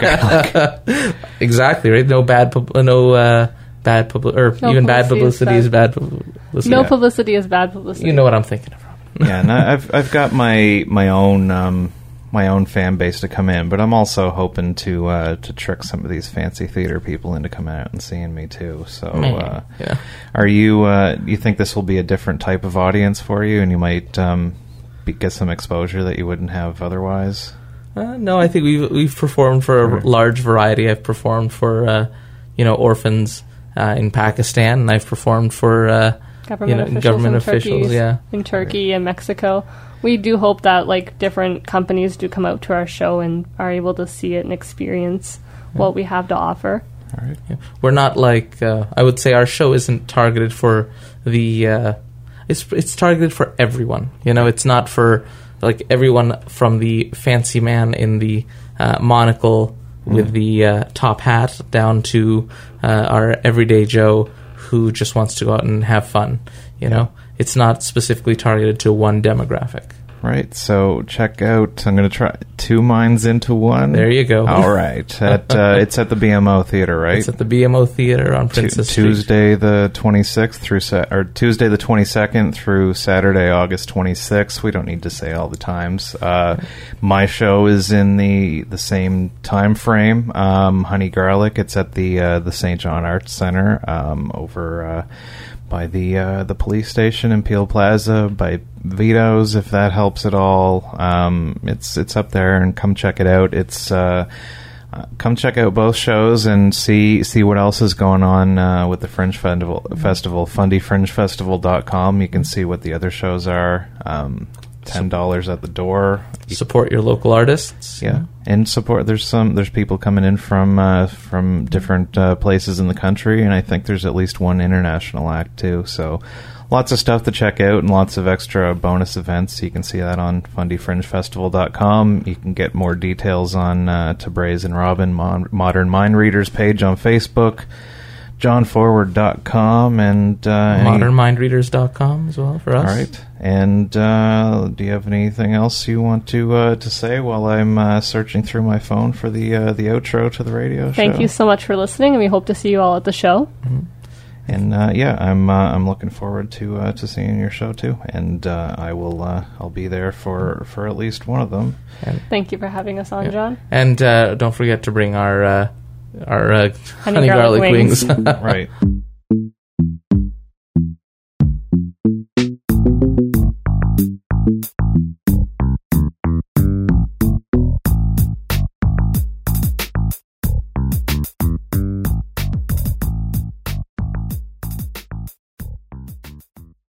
Exactly, right? No bad, pub- no uh, bad publicity, or no even bad publicity publicity is bad, is bad publicity. No yeah. publicity is bad publicity. You know what I'm thinking of, Robin. Yeah, and I, I've I've got my my own um, my own fan base to come in, but I'm also hoping to uh, to trick some of these fancy theater people into coming out and seeing me too. So, uh, yeah. Are you? Uh, you think this will be a different type of audience for you, and you might um, be, get some exposure that you wouldn't have otherwise? Uh, no, I think we've we've performed for a Sure. large variety. I've performed for uh, you know orphans uh, in Pakistan, and I've performed for uh, government you know, officials, government in officials. Turkey, Yeah, in Turkey and Mexico. We do hope that like different companies do come out to our show and are able to see it and experience yeah. what we have to offer. All right. Yeah. We're not like uh, I would say our show isn't targeted for the. Uh, it's it's targeted for everyone. You know, it's not for like everyone from the fancy man in the uh, monocle mm. with the uh, top hat down to uh, our everyday Joe who just wants to go out and have fun. You know, it's not specifically targeted to one demographic. Right, so check out, I'm going to try Two Minds Into One. There you go. All right. At, uh, it's at the B M O Theater, right? It's at the B M O Theater on Princess T- Street. Tuesday the twenty-sixth through, sa- or Tuesday the twenty-second through Saturday, August twenty-sixth. We don't need to say all the times. Uh, my show is in the, the same time frame. Um, Honey Garlic, it's at the, uh, the Saint John Arts Center, um, over, uh, by the uh, the police station in Peel Plaza, by Vito's, if that helps at all. Um, it's it's up there, and come check it out. It's uh, uh, come check out both shows and see see what else is going on uh, with the Fringe Festival. Festival fundy fringe festival dot com. You can see what the other shows are. Um, Ten dollars at the door. Support your local artists. Yeah, and support. There's some. There's people coming in from uh, from different uh, places in the country, and I think there's at least one international act too. So, lots of stuff to check out, and lots of extra bonus events. You can see that on fundy fringe festival dot com. You can get more details on uh, Tabraze and Robin Mon- Modern Mind Readers page on Facebook. john forward dot com and uh, modern mind readers dot com as well for us. All right. And uh, do you have anything else you want to uh, to say while I'm uh, searching through my phone for the uh, the outro to the radio show? Thank you so much for listening, and we hope to see you all at the show. Mm-hmm. And uh, yeah, I'm uh, I'm looking forward to uh, to seeing your show too, and uh, I will uh, I'll be there for, for at least one of them. And thank you for having us on, yeah. John. And uh, don't forget to bring our uh, our uh, honey, honey garlic, garlic wings. wings. Right.